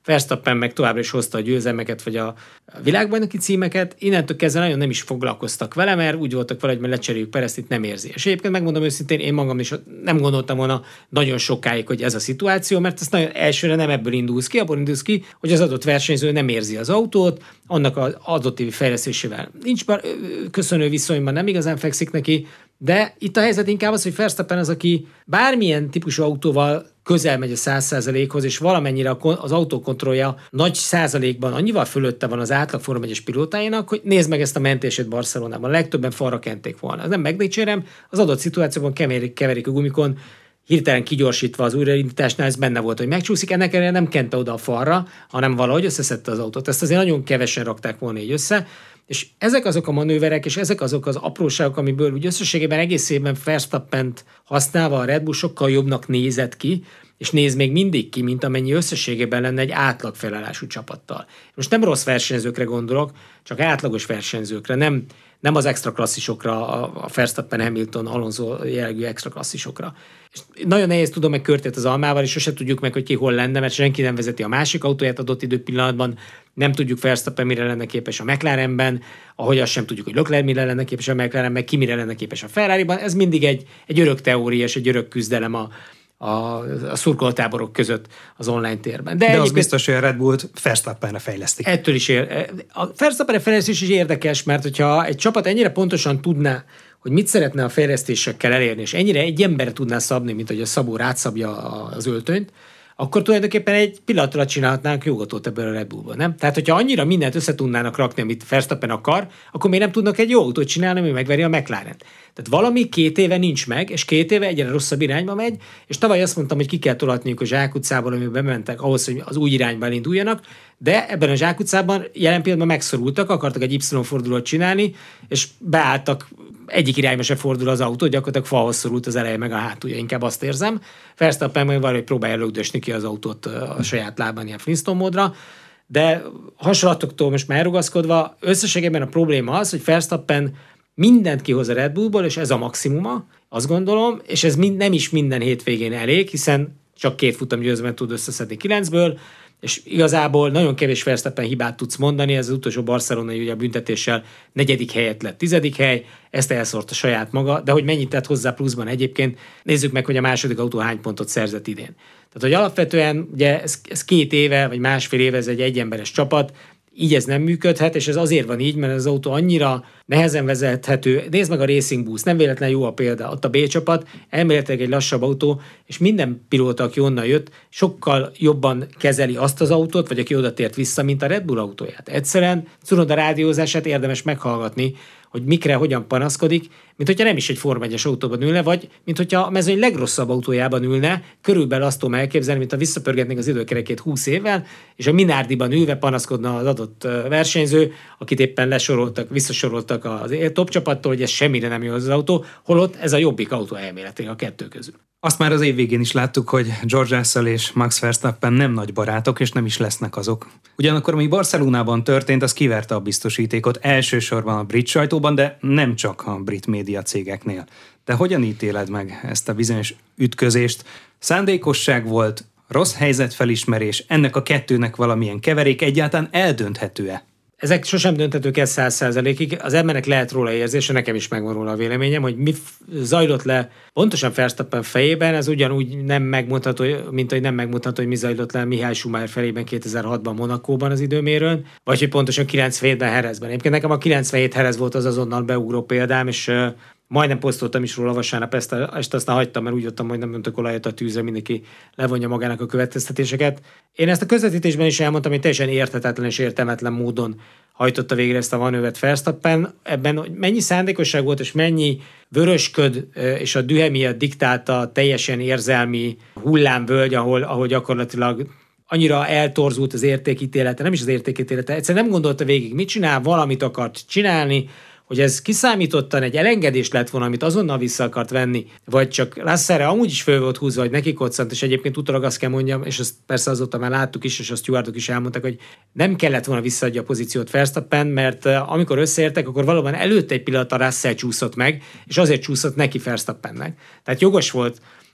Verstappen meg továbbra is hozta a győzelmeket, vagy a világbajnoki címeket, innentől kezdve nagyon nem is foglalkoztak vele, mert úgy voltak vele, hogy lecseréljük Perezt, itt nem érzi. És egyébként megmondom őszintén, én magam is nem gondoltam volna nagyon sokáig, hogy ez a szituáció, mert ez nagyon elsőre nem ebből indulsz ki, abból indulsz ki, hogy az adott versenyző nem érzi az autót, annak az adott évi fejlesztésével nincs köszönő viszonyban, nem igazán fekszik neki, de itt a helyzet inkább az, hogy Verstappen az, aki bármilyen típusú autóval közel megy a száz százalékhoz, és valamennyire az autókontrollja nagy százalékban annyival fölötte van az átlag Forma egyes pilótáinak, hogy nézd meg ezt a mentését Barcelonában. Legtöbben falra kenték volna. Ez nem megdicsérem, az adott szituációban keverik, keverik a gumikon, hirtelen kigyorsítva az újraindításnál, ez benne volt, hogy megcsúszik, ennek ellenére nem kente oda a falra, hanem valahogy összeszedte az autót. Ezt azért nagyon kevesen rakták volna így össze, és ezek azok a manőverek, és ezek azok az apróságok, amiből úgy összességében egész évben Verstappent használva a Red Bull sokkal jobbnak nézett ki, és néz még mindig ki, mint amennyi összességében lenne egy átlag felállású csapattal. Most nem rossz versenyzőkre gondolok, csak átlagos versenyzőkre, nem, nem az extra klasszisokra, a Verstappen, Hamilton, Alonso jellegű extra klasszisokra. És nagyon nehéz tudom meg körtét az almával, és sose tudjuk meg, hogy ki hol lenne, mert senki nem vezeti a másik autóját adott időpillanatban, nem tudjuk Verstappen mire lenne képes a McLarenben, ahogy azt sem tudjuk, hogy Leclerc mire lenne képes a McLarenben, ki mire lenne képes a Ferrariban. Ez mindig egy, egy örök teória és egy örök küzdelem a a, a szurkolótáborok között az online térben. De, De az biztos, hogy a Red Bullt Verstappenre fejlesztik. Ettől is ér. A Verstappenre fejlesztés is érdekes, mert hogyha egy csapat ennyire pontosan tudná, hogy mit szeretne a fejlesztésekkel elérni, és ennyire egy emberre tudná szabni, mint hogy a szabó rátszabja az öltönyt, akkor tulajdonképpen egy pillanat alatt csinálhatnánk jogatót ebből a Red Bullból, nem? Tehát, hogyha annyira mindent össze tudnának rakni, amit Verstappen akar, akkor miért nem tudnak egy jó autót csinálni, ami megveri a McLarent? Tehát valami két éve nincs meg, és két éve egyre rosszabb irányba megy, és tavaly azt mondtam, hogy ki kell tolatniuk a zsákutcából, amiben bementek ahhoz, hogy az új irányba elinduljanak, de ebben a zsákutcában jelen pillanatban megszorultak, akartak egy Y-fordulót csinálni, és beálltak, egyik irányba se fordul az autó, gyakorlatilag falhoz szorult az eleje meg a hátulja, inkább azt érzem. Verstappen meg valahogy próbálja lögdösni ki az autót a saját lábán ilyen Flintstone módra, de hasonlatoktól most már elrugaszkodva, összességében a probléma az, hogy Verstappen mindent kihoz a Red Bullból, és ez a maximuma, azt gondolom, és ez mind, nem is minden hétvégén elég, hiszen csak két futamgyőzelmet tud összeszedni kilencből, és igazából nagyon kevés Verstappen hibát tudsz mondani, ez az utolsó barcelonai ugye a büntetéssel negyedik helyet lett tizedik hely, ezt elszórta saját maga, de hogy mennyit tett hozzá pluszban egyébként, nézzük meg, hogy a második autó hány pontot szerzett idén. Tehát, hogy alapvetően ugye ez, ez két éve, vagy másfél éve ez egy egyemberes csapat, így ez nem működhet, és ez azért van így, mert az autó annyira nehezen vezethető. Nézd meg a Racing Boost, nem véletlen jó a példa. Ott a B csapat, elméletileg egy lassabb autó, és minden pilóta, aki onnan jött, sokkal jobban kezeli azt az autót, vagy aki oda tért vissza, mint a Red Bull autóját. Egyszerűen Tsunoda rádiózását érdemes meghallgatni, hogy mikre, hogyan panaszkodik, mint hogyha nem is egy Forma egyes autóban ülne, vagy mint hogyha a mezőny legrosszabb autójában ülne, körülbelül azt tudom elképzelni, mint ha visszapörgetnék az időkerekét húsz évvel, és a Minardiban ülve panaszkodna az adott versenyző, akit éppen lesoroltak, visszasoroltak az top csapattól, hogy ez semmire nem jó az autó, holott ez a jobbik autó elméletileg a kettő közül. Azt már az év végén is láttuk, hogy George Russell és Max Verstappen nem nagy barátok, és nem is lesznek azok. Ugyanakkor, ami Barcelonában történt, az kiverte a biztosítékot elsősorban a brit sajtóban, de nem csak a brit média cégeknél. De hogyan ítéled meg ezt a bizonyos ütközést? Szándékosság volt, rossz helyzetfelismerés, ennek a kettőnek valamilyen keverék, egyáltalán eldönthető-e? Ezek sosem dönthetők el száz százalékig. Az embernek lehet róla érzése, nekem is megvan róla a véleményem, hogy mi zajlott le pontosan Verstappen fejében, ez ugyanúgy nem megmondható, mint hogy nem megmondható, hogy mi zajlott le Mihály Schumacher fejében kétezer-hatban Monakóban az időmérőn, vagy hogy pontosan kilencvenhétben Jerezben. Egyébként nekem a kilencvenhét Jerez volt az azonnal beugró példám, és uh, majdnem posztoltam is róla vasárnap ezt, a, ezt aztán hagytam, mert úgy jöttem, hogy nem öntök olajat a tűzre, mindenki levonja magának a következtetéseket. Én ezt a közvetítésben is elmondtam, hogy teljesen érthetetlen és értelmetlen módon hajtotta végre ezt a manővet Verstappen. Ebben hogy mennyi szándékosság volt, és mennyi vörösköd és a dühe miatt diktálta teljesen érzelmi hullámvölgy, ahol, ahol gyakorlatilag annyira eltorzult az értékítélete, nem is az értékítélete, egyszerűen nem gondolta végig, mit csinál, valamit akart csinálni, hogy ez kiszámítottan egy elengedés lett volna, amit azonnal vissza akart venni, vagy csak Russellre amúgy is föl volt húzva, hogy neki koccant, és egyébként utólag azt kell mondjam, és azt persze azóta már láttuk is, és a stewardok is elmondtak, hogy nem kellett volna visszaadja a pozíciót Verstappen, mert amikor összeértek, akkor valóban előtte egy pillanat a Russell csúszott meg, és azért csúszott neki Verstappennek. Tehát jogos volt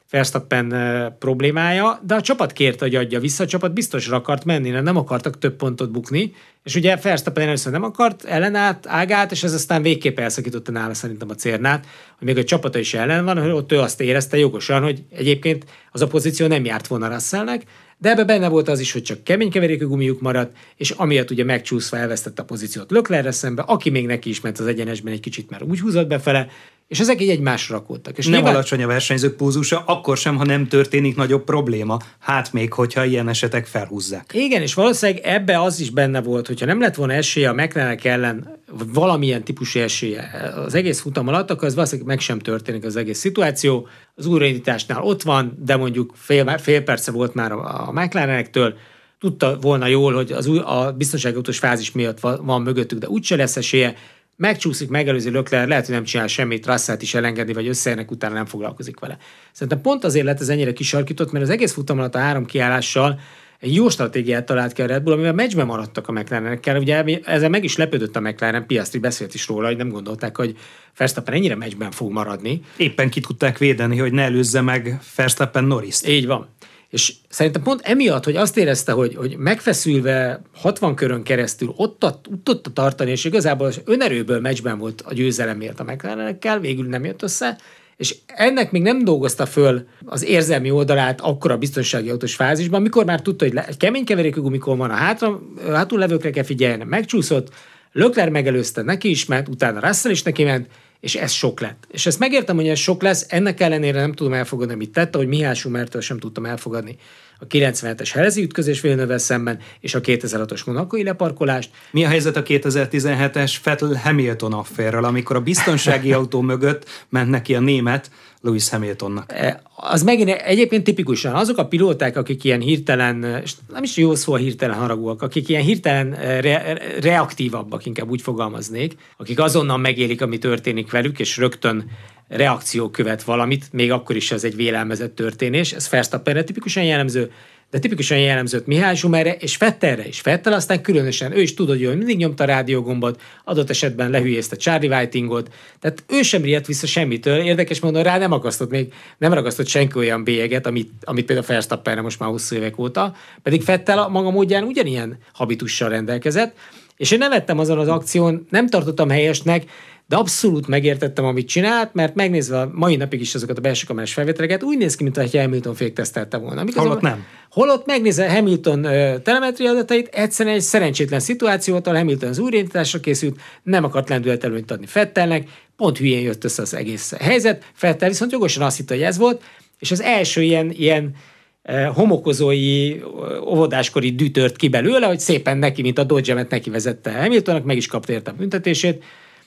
Verstappen problémája, de a csapat kérte, hogy adja vissza, a csapat biztosra akart menni, nem akartak több pontot bukni, és ugye Verstappen először nem akart, ellenállt, ágált, és ez aztán végképp elszakította nála szerintem a cérnát, hogy még a csapata is ellen van, hogy ott ő azt érezte jogosan, hogy egyébként az a pozíció nem járt volna Russellnek, de ebbe benne volt az is, hogy csak kemény keverékű gumijuk maradt, és amiatt ugye megcsúszva elvesztette a pozíciót Leclercre szembe, aki még neki is ment az egyenesben egy kicsit, mert úgy húzott befele, és ezek így egymásra rakódtak. És nem nyilván... alacsony a versenyzők pulzusa, akkor sem, ha nem történik nagyobb probléma. Hát még, hogyha ilyen esetek felhúzzák. Igen, és valószínűleg ebbe az is benne volt, hogyha nem lett volna esélye a McLarenek ellen, vagy valamilyen típusú esélye az egész futam alatt, akkor ez valószínűleg meg sem történik az egész szituáció. Az újraindításnál ott van, de mondjuk fél, fél perce volt már a McLarenektől, tudta volna jól, hogy az új, a biztonságos fázis miatt van mögöttük, de úgyse lesz esélye. Megcsúszik, megelőzi Leclerc, lehet, hogy nem csinál semmit, Russellt is elengedni, vagy összeérnek, utána nem foglalkozik vele. Szerintem pont azért lett ez ennyire kisarkított, mert az egész futam alatt a három kiállással egy jó stratégiát talált ki a Red Bull, amivel meccsben maradtak a McLarenekkel. Ugye ezzel meg is lepődött a McLaren, Piastri beszélt is róla, hogy nem gondolták, hogy Verstappen ennyire meccsben fog maradni. Éppen ki tudták védeni, hogy ne előzze meg Verstappen Norrist. Így van. És szerintem pont emiatt, hogy azt érezte, hogy, hogy megfeszülve hatvan körön keresztül ott tudta tartani, és igazából önerőből meccsben volt a győzelemért a McLarenekkel, végül nem jött össze, és ennek még nem dolgozta föl az érzelmi oldalát akkor a biztonsági autós fázisban, mikor már tudta, hogy egy kemény keverékű gumikon van, a hátra, hátul levőkre kell figyelni, megcsúszott, Leclerc megelőzte, neki is ment, utána Russell is neki ment, és ez sok lett. És ezt megértem, hogy ez sok lesz, ennek ellenére nem tudom elfogadni, amit tette, hogy Mihály Schumachertől sem tudtam elfogadni a kilencvenhetes Jerezi ütközés Villeneuve-vel szemben, és a kétezer-hatos monacói leparkolást. Mi a helyzet a kétezer-tizenhetes Vettel-Hamilton afférrel, amikor a biztonsági autó mögött ment neki a német Lewis Hamiltonnak? Az megint egyébként tipikusan azok a pilóták, akik ilyen hirtelen, és nem is jó szó a hirtelen haragúak, akik ilyen hirtelen re- reaktívabbak, inkább úgy fogalmaznék, akik azonnal megélik, ami történik velük, és rögtön reakció követ valamit, még akkor is ez egy vélelmezett történés. Ez Verstappenre tipikusan jellemző, de tipikusan jellemzőt Mihály Schumacherre és Vettelre is. Vettel aztán különösen, ő is tudod, hogy mindig nyomta a rádiógombot, adott esetben lehülyézte Charlie Whitingot, tehát ő sem riadt vissza semmitől. Érdekes mondom, rá nem akasztott még, nem ragasztott senki olyan bélyeget, amit, amit például Verstappenre most már hosszú évek óta, pedig Vettel a maga módján ugyanilyen habitussal rendelkezett, és én nevettem azon az akción, nem tartottam helyesnek, de abszolút megértettem, amit csinált, mert megnézve a mai napig is azokat a belső kamerás felvételeket, úgy néz ki, mintha Hamilton féktesztelte volna. Holott nem. Holott megnézve Hamilton uh, telemetria adatait, egyszerűen egy szerencsétlen szituáció volt, ahol Hamilton az újraindításra készült, nem akart lendület előnyt adni Vettelnek, pont hülyén jött össze az egész helyzet. Vettel viszont jogosan azt hitte, hogy ez volt, és az első ilyen, ilyen uh, homokozói, uh, óvodáskori dű tört ki belőle, hogy szépen neki, mint a Dodge-et neki vezette Hamiltonnak, meg is kapta érte a büntetését,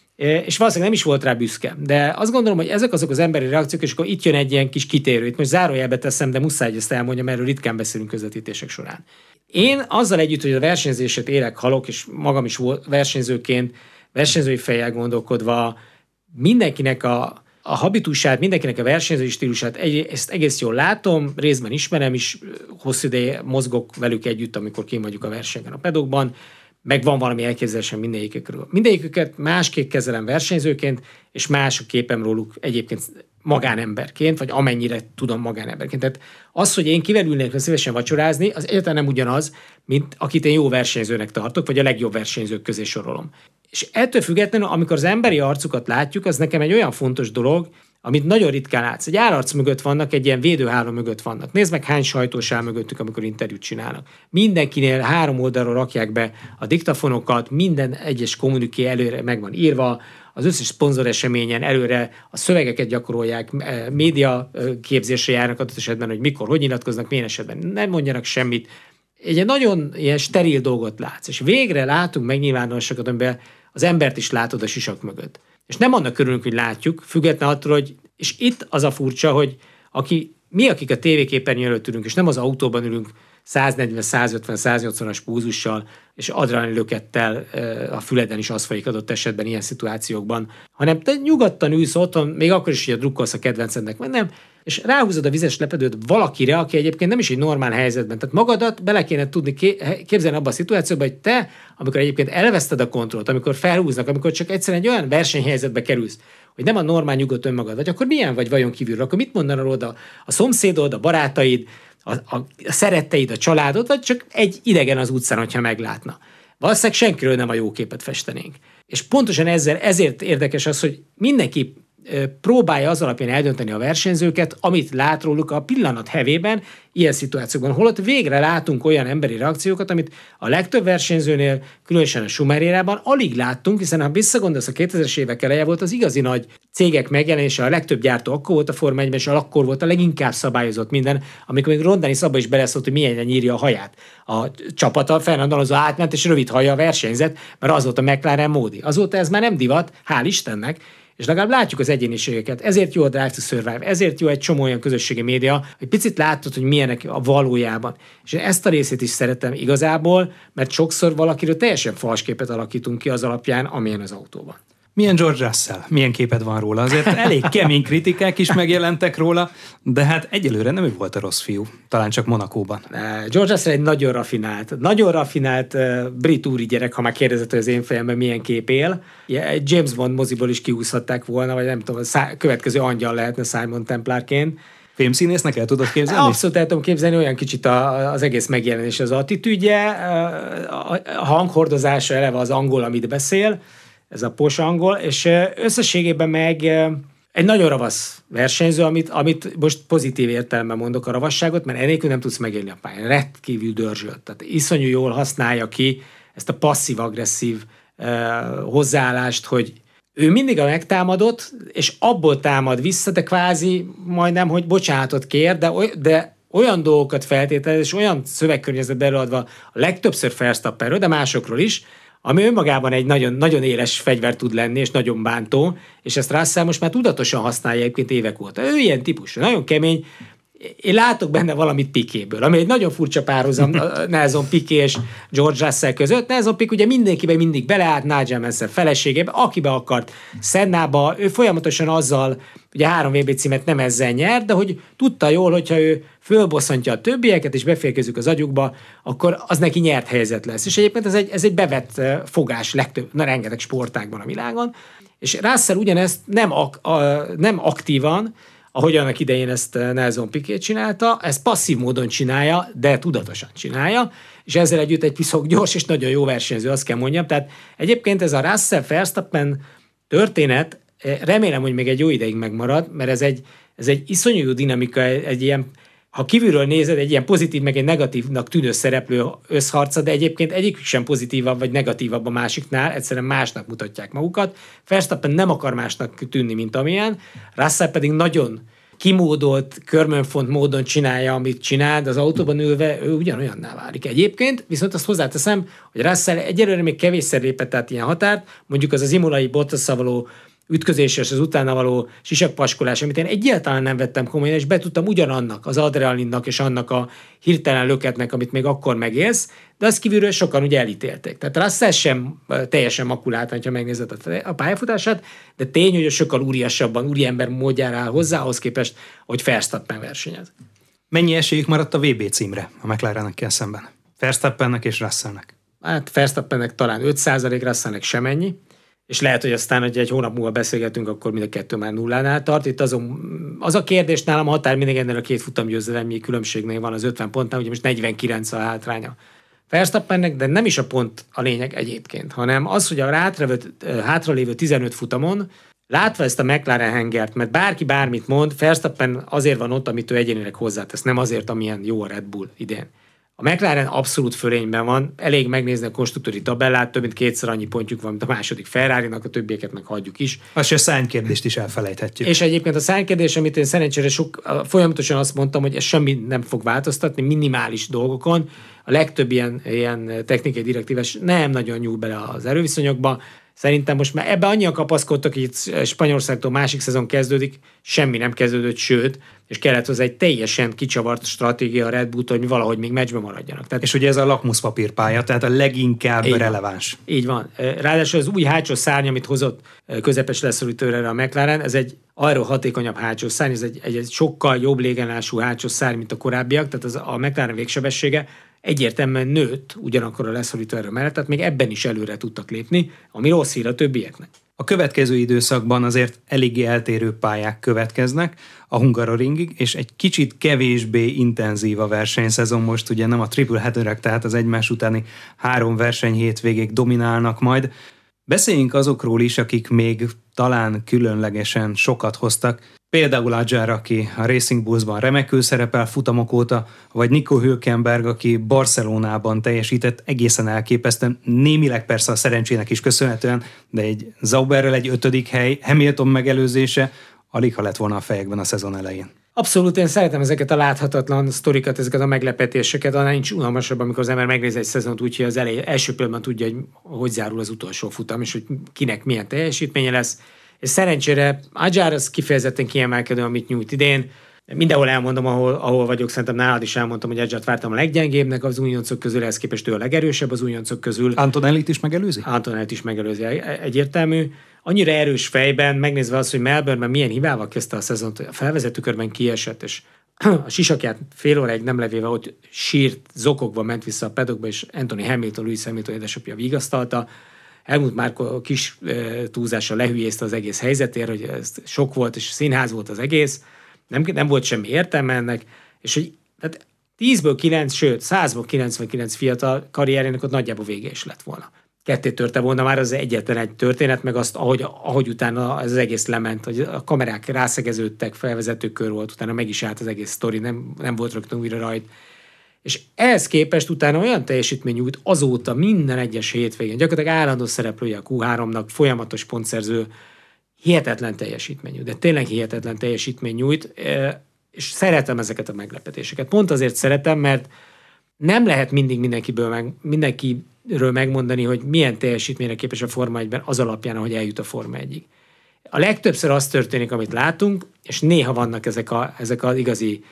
és valószínűleg nem is volt rá büszke. De azt gondolom, hogy ezek azok az emberi reakciók, és akkor itt jön egy ilyen kis kitérő. Itt most zárójelbe teszem, de muszáj, hogy ezt elmondjam, erről ritkán beszélünk közvetítések során. Én azzal együtt, hogy a versenyzését élek, halok, és magam is volt versenyzőként, versenyzői fejjel gondolkodva, mindenkinek a, a habitusát, mindenkinek a versenyzői stílusát, egy, ezt egész jól látom, részben ismerem is, hosszú ideje mozgok velük együtt, amikor kim vagyunk a versenyen a pedokban, meg van valami elképzelésem mindegyikükről. Mindegyiküket másképp kezelem versenyzőként, és más a képem róluk egyébként magánemberként, vagy amennyire tudom magánemberként. Tehát az, hogy én kivel ülnék szívesen vacsorázni, az egyáltalán nem ugyanaz, mint akit én jó versenyzőnek tartok, vagy a legjobb versenyzők közé sorolom. És ettől függetlenül, amikor az emberi arcukat látjuk, az nekem egy olyan fontos dolog, amit nagyon ritkán látsz. Egy állarc mögött vannak, egy ilyen védőháló mögött vannak. Nézd meg, hány sajtós áll mögöttük, amikor interjút csinálnak. Mindenkinél három oldalról rakják be a diktafonokat, minden egyes kommuniké előre meg van írva, az összes szponzor eseményen előre a szövegeket gyakorolják, média képzésre járnak adott esetben, hogy mikor, hogy nyilatkoznak, milyen esetben nem mondjanak semmit. Egy nagyon ilyen steril dolgot látsz, és végre látunk megnyilvánulásokat, amiben az embert is látod a sisak mögött. És nem annak örülünk, hogy látjuk, független attól, hogy, és itt az a furcsa, hogy aki, mi, akik a tévéképernyő előtt ülünk, és nem az autóban ülünk száznegyven, százötven, száznyolcvanas púzussal, és adrenalin-lökettel a füleden is az folyik adott esetben ilyen szituációkban, hanem te nyugodtan ülsz otthon, még akkor is, hogy a drukkolsz a kedvencednek, vagy nem, és ráhúzod a vizes lepedőt valakire, aki egyébként nem is egy normál helyzetben. Tehát magadat bele kéne tudni képzelni abba a szituációba, hogy te, amikor egyébként elveszted a kontrollt, amikor felhúznak, amikor csak egyszerűen egy olyan versenyhelyzetbe kerülsz, hogy nem a normál nyugodt önmagad vagy, akkor milyen vagy vajon kívülről? Akkor mit mondaná rólad a, a szomszédod, a barátaid, a, a, a szeretteid, a családod, vagy csak egy idegen az utcán, hogyha meglátna? Valószínűleg senkiről nem a jó képet festenénk. És pontosan ezzel, ezért érdekes az, hogy mindenki próbálja az alapján eldönteni a versenyzőket, amit lát róluk a pillanat hevében, ilyen szituációkban, holott végre látunk olyan emberi reakciókat, amit a legtöbb versenyzőnél, különösen a Schumacher érában alig láttunk, hiszen ha visszagondolsz, a kétezres évek eleje volt az igazi nagy cégek megjelenése, a legtöbb gyártó akkor volt a Forma egyben, és akkor volt a leginkább szabályozott minden, amikor még Ron Dennis abba is beleszólt, hogy milyen nyírja a haját. A csapata Fernando Alonso átment, és rövid haja versenyzett, mert az volt a McLaren módi. Azóta ez már nem divat, hál' Istennek, és legalább látjuk az egyéniségeket. Ezért jó a Drive to Survive, ezért jó egy csomó olyan közösségi média, hogy picit látod, hogy milyenek a valójában. És én ezt a részét is szeretem igazából, mert sokszor valakiről teljesen fals képet alakítunk ki az alapján, amilyen az autóban. Milyen George Russell? Milyen képed van róla? Azért elég kemény kritikák is megjelentek róla, de hát egyelőre nem ő volt a rossz fiú. Talán csak Monakóban. George Russell egy nagyon rafinált, nagyon rafinált uh, brit úri gyerek, ha már kérdezett, hogy az én fejemben milyen kép él. James Bond moziból is kihúzhatták volna, vagy nem tudom, a következő angyal lehetne Simon Templárként. Filmszínésznek el tudod képzelni? Abszolút el tudom képzelni, olyan kicsit a, az egész megjelenés, az attitűdje, a hanghordozása eleve az angol, amit beszél, ez a pos angol, és összességében meg egy nagyon ravasz versenyző, amit, amit most pozitív értelemben mondok a ravasságot, mert enélkül nem tudsz megélni a pályán. Rendkívül dörzsölt. Tehát iszonyú jól használja ki ezt a passzív-agresszív uh, hozzáállást, hogy ő mindig a megtámadott, és abból támad vissza, de kvázi majdnem, hogy bocsánatot kér, de, de olyan dolgokat feltételez, és olyan szövegkörnyezetbe előadva a legtöbbször Verstappenről, de másokról is, ami önmagában egy nagyon, nagyon éles fegyver tud lenni, és nagyon bántó, és ezt Russell most már tudatosan használja egyébként évek óta. Ő ilyen típusú, nagyon kemény. Én látok benne valamit Pikéből, ami egy nagyon furcsa párhuzam Nelson Piquet és George Russell között. Nelson Piquet ugye mindenkiben mindig beleállt, Nigel Mansell feleségébe, akibe akart, Sennába, ő folyamatosan azzal, ugye három vé bé címet nem ezzel nyert, de hogy tudta jól, hogyha ő fölbosszantja a többieket, és beférkezik az agyukba, akkor az neki nyert helyzet lesz. És egyébként ez egy, ez egy bevett fogás legtöbb, na, rengeteg sportágban a világon, és Russell ugyanezt nem, ak, a, nem aktívan, ahogy annak idején ezt Nelson Piquet csinálta, ezt passzív módon csinálja, de tudatosan csinálja, és ezzel együtt egy piszok gyors és nagyon jó versenyző, azt kell mondjam. Tehát egyébként ez a Russell-Verstappen történet, remélem, hogy még egy jó ideig megmarad, mert ez egy, ez egy iszonyú jó dinamika, egy ilyen, ha kívülről nézed, egy ilyen pozitív, meg egy negatívnak tűnő szereplő összharca, de egyébként egyikük sem pozitívabb vagy negatívabb a másiknál, egyszerűen másnak mutatják magukat. Verstappen nem akar másnak tűnni, mint amilyen, Russell pedig nagyon kimódolt, körmönfont módon csinálja, amit csinál, de az autóban ülve ő ugyanolyanná válik. Egyébként viszont azt hozzáteszem, hogy Russell egyelőre még kevésszer lépett át ilyen határt, mondjuk az az imolai Bottasszal való ütközés és az utána való sisakpaskolás, amit én egyáltalán nem vettem komolyan, és betudtam ugyanannak, az adrenalinnak és annak a hirtelen löketnek, amit még akkor megélsz, de azt kívülről sokan ugye elítélték. Tehát Russell sem teljesen makuláltan, ha megnézed a pályafutását, de tény, hogy sokkal úriasabban, úriember módjára áll hozzá, ahhoz képest, hogy Verstappen versenyez. Mennyi esélyük maradt a vé bé címre a McLarenekkel szemben? Verstappennek és Russellnek? Hát Verstappennek talán öt százalék, Russellnek semennyi. És lehet, hogy aztán, hogy egy hónap múlva beszélgetünk, akkor mind a kettő már nullánál tart. Itt azon, az a kérdés nálam, a határ mindig ennél a két futamgyőzelmi különbségnél van az ötven pontnál, ugye most negyvenkilenc a hátránya Verstappennek, de nem is a pont a lényeg egyébként, hanem az, hogy a hátralévő tizenöt futamon, látva ezt a McLaren hengert, mert bárki bármit mond, Verstappen azért van ott, amit ő egyénileg hozzátesz, nem azért, amilyen jó a Red Bull idén. A McLaren abszolút fölényben van, elég megnézni a konstruktőri tabellát, több mint kétszer annyi pontjuk van, mint a második Ferrarinak, a többieket meg hagyjuk is. Azt a szárnykérdést is elfelejthetjük. És egyébként a szárnykérdés, amit én szerencsére sok, folyamatosan azt mondtam, hogy ez semmi nem fog változtatni, minimális dolgokon. A legtöbb ilyen, ilyen technikai direktíves nem nagyon nyúl bele az erőviszonyokba. Szerintem most már ebbe annyian kapaszkodtak, hogy itt Spanyolországtól másik szezon kezdődik, semmi nem kezdődött, sőt, és kellett hozzá egy teljesen kicsavart stratégia a Red Bull-tól, hogy mi valahogy még meccsben maradjanak. Tehát, és ugye ez a lakmuszpapírpálya, tehát a leginkább így releváns. Van, így van. Ráadásul az új hátsó szárny, amit hozott közepes leszorítőre a McLaren, ez egy arról hatékonyabb hátsó szárny, ez egy, egy sokkal jobb légenású hátsó szárny, mint a korábbiak, tehát az, a McLaren végsebessége egyértelműen nőtt ugyanakkor a leszorító erő mellett, tehát még ebben is előre tudtak lépni, ami rossz hír a többieknek. A következő időszakban azért eléggé eltérő pályák következnek a Hungaroringig, és egy kicsit kevésbé intenzív a versenyszezon most, ugye nem a triple headerek, tehát az egymás utáni három verseny hétvégék dominálnak majd. Beszéljünk azokról is, akik még talán különlegesen sokat hoztak, például Adjar, aki a Racing Bullsban remekül szerepel futamok óta, vagy Nico Hülkenberg, aki Barcelonában teljesített egészen elképesztően, némileg persze a szerencsének is köszönhetően, de egy Sauberrel egy ötödik hely, Hamilton megelőzése alig ha lett volna a fejekben a szezon elején. Abszolút, én szeretem ezeket a láthatatlan sztorikat, ezeket a meglepetéseket, annál nincs unalmasabb, amikor az ember megnéz egy szezont úgy, hogy az elej, első pillanatban tudja, hogy hogy zárul az utolsó futam, és hogy kinek milyen teljesítménye lesz. És szerencsére Adjar az kifejezetten kiemelkedő, amit nyújt idén. Mindenhol elmondom, ahol, ahol vagyok, szerintem nálad is elmondtam, hogy Adjart vártam a leggyengébbnek az újoncok közül, ehhez képest ő a legerősebb az újoncok közül. Antonellit is megelőzi? Antonellit is megelőzi, egyértelmű. Annyira erős fejben, megnézve azt, hogy Melbourneben milyen hibával kezdte a szezont, a felvezetőkörben kiesett, és a sisakját fél óráig nem levéve ott sírt, zokogva ment vissza a pedokba, és Anthony Hamilton, Lewis Hamilton édesapja vigasztalta. Helmut Márko kis e, túlzással lehülyézte az egész helyzetért, hogy ez sok volt, és színház volt az egész, nem, nem volt semmi értelme ennek, és hogy tehát tízből kilenc, sőt, százból kilencvenkilenc fiatal karrierjének ott nagyjából vége is lett volna. Ketté törte volna már az egyetlen egy történet, meg azt, ahogy, ahogy utána az egész lement, hogy a kamerák rászegeződtek, felvezetőkör volt, utána meg is állt az egész sztori, nem, nem volt rögtön újra rajt. És ehhez képest utána olyan teljesítmény nyújt azóta minden egyes hétvégén, gyakorlatilag állandó szereplője a kú háromnak, folyamatos pontszerző, hihetetlen teljesítmény, de tényleg hihetetlen teljesítmény nyújt, és szeretem ezeket a meglepetéseket. Pont azért szeretem, mert nem lehet mindig mindenkiből meg, mindenkiről megmondani, hogy milyen teljesítményre képes a Forma egyben az alapján, ahogy eljut a Forma egyig. A legtöbbször az történik, amit látunk, és néha vannak ezek, a, ezek az igazi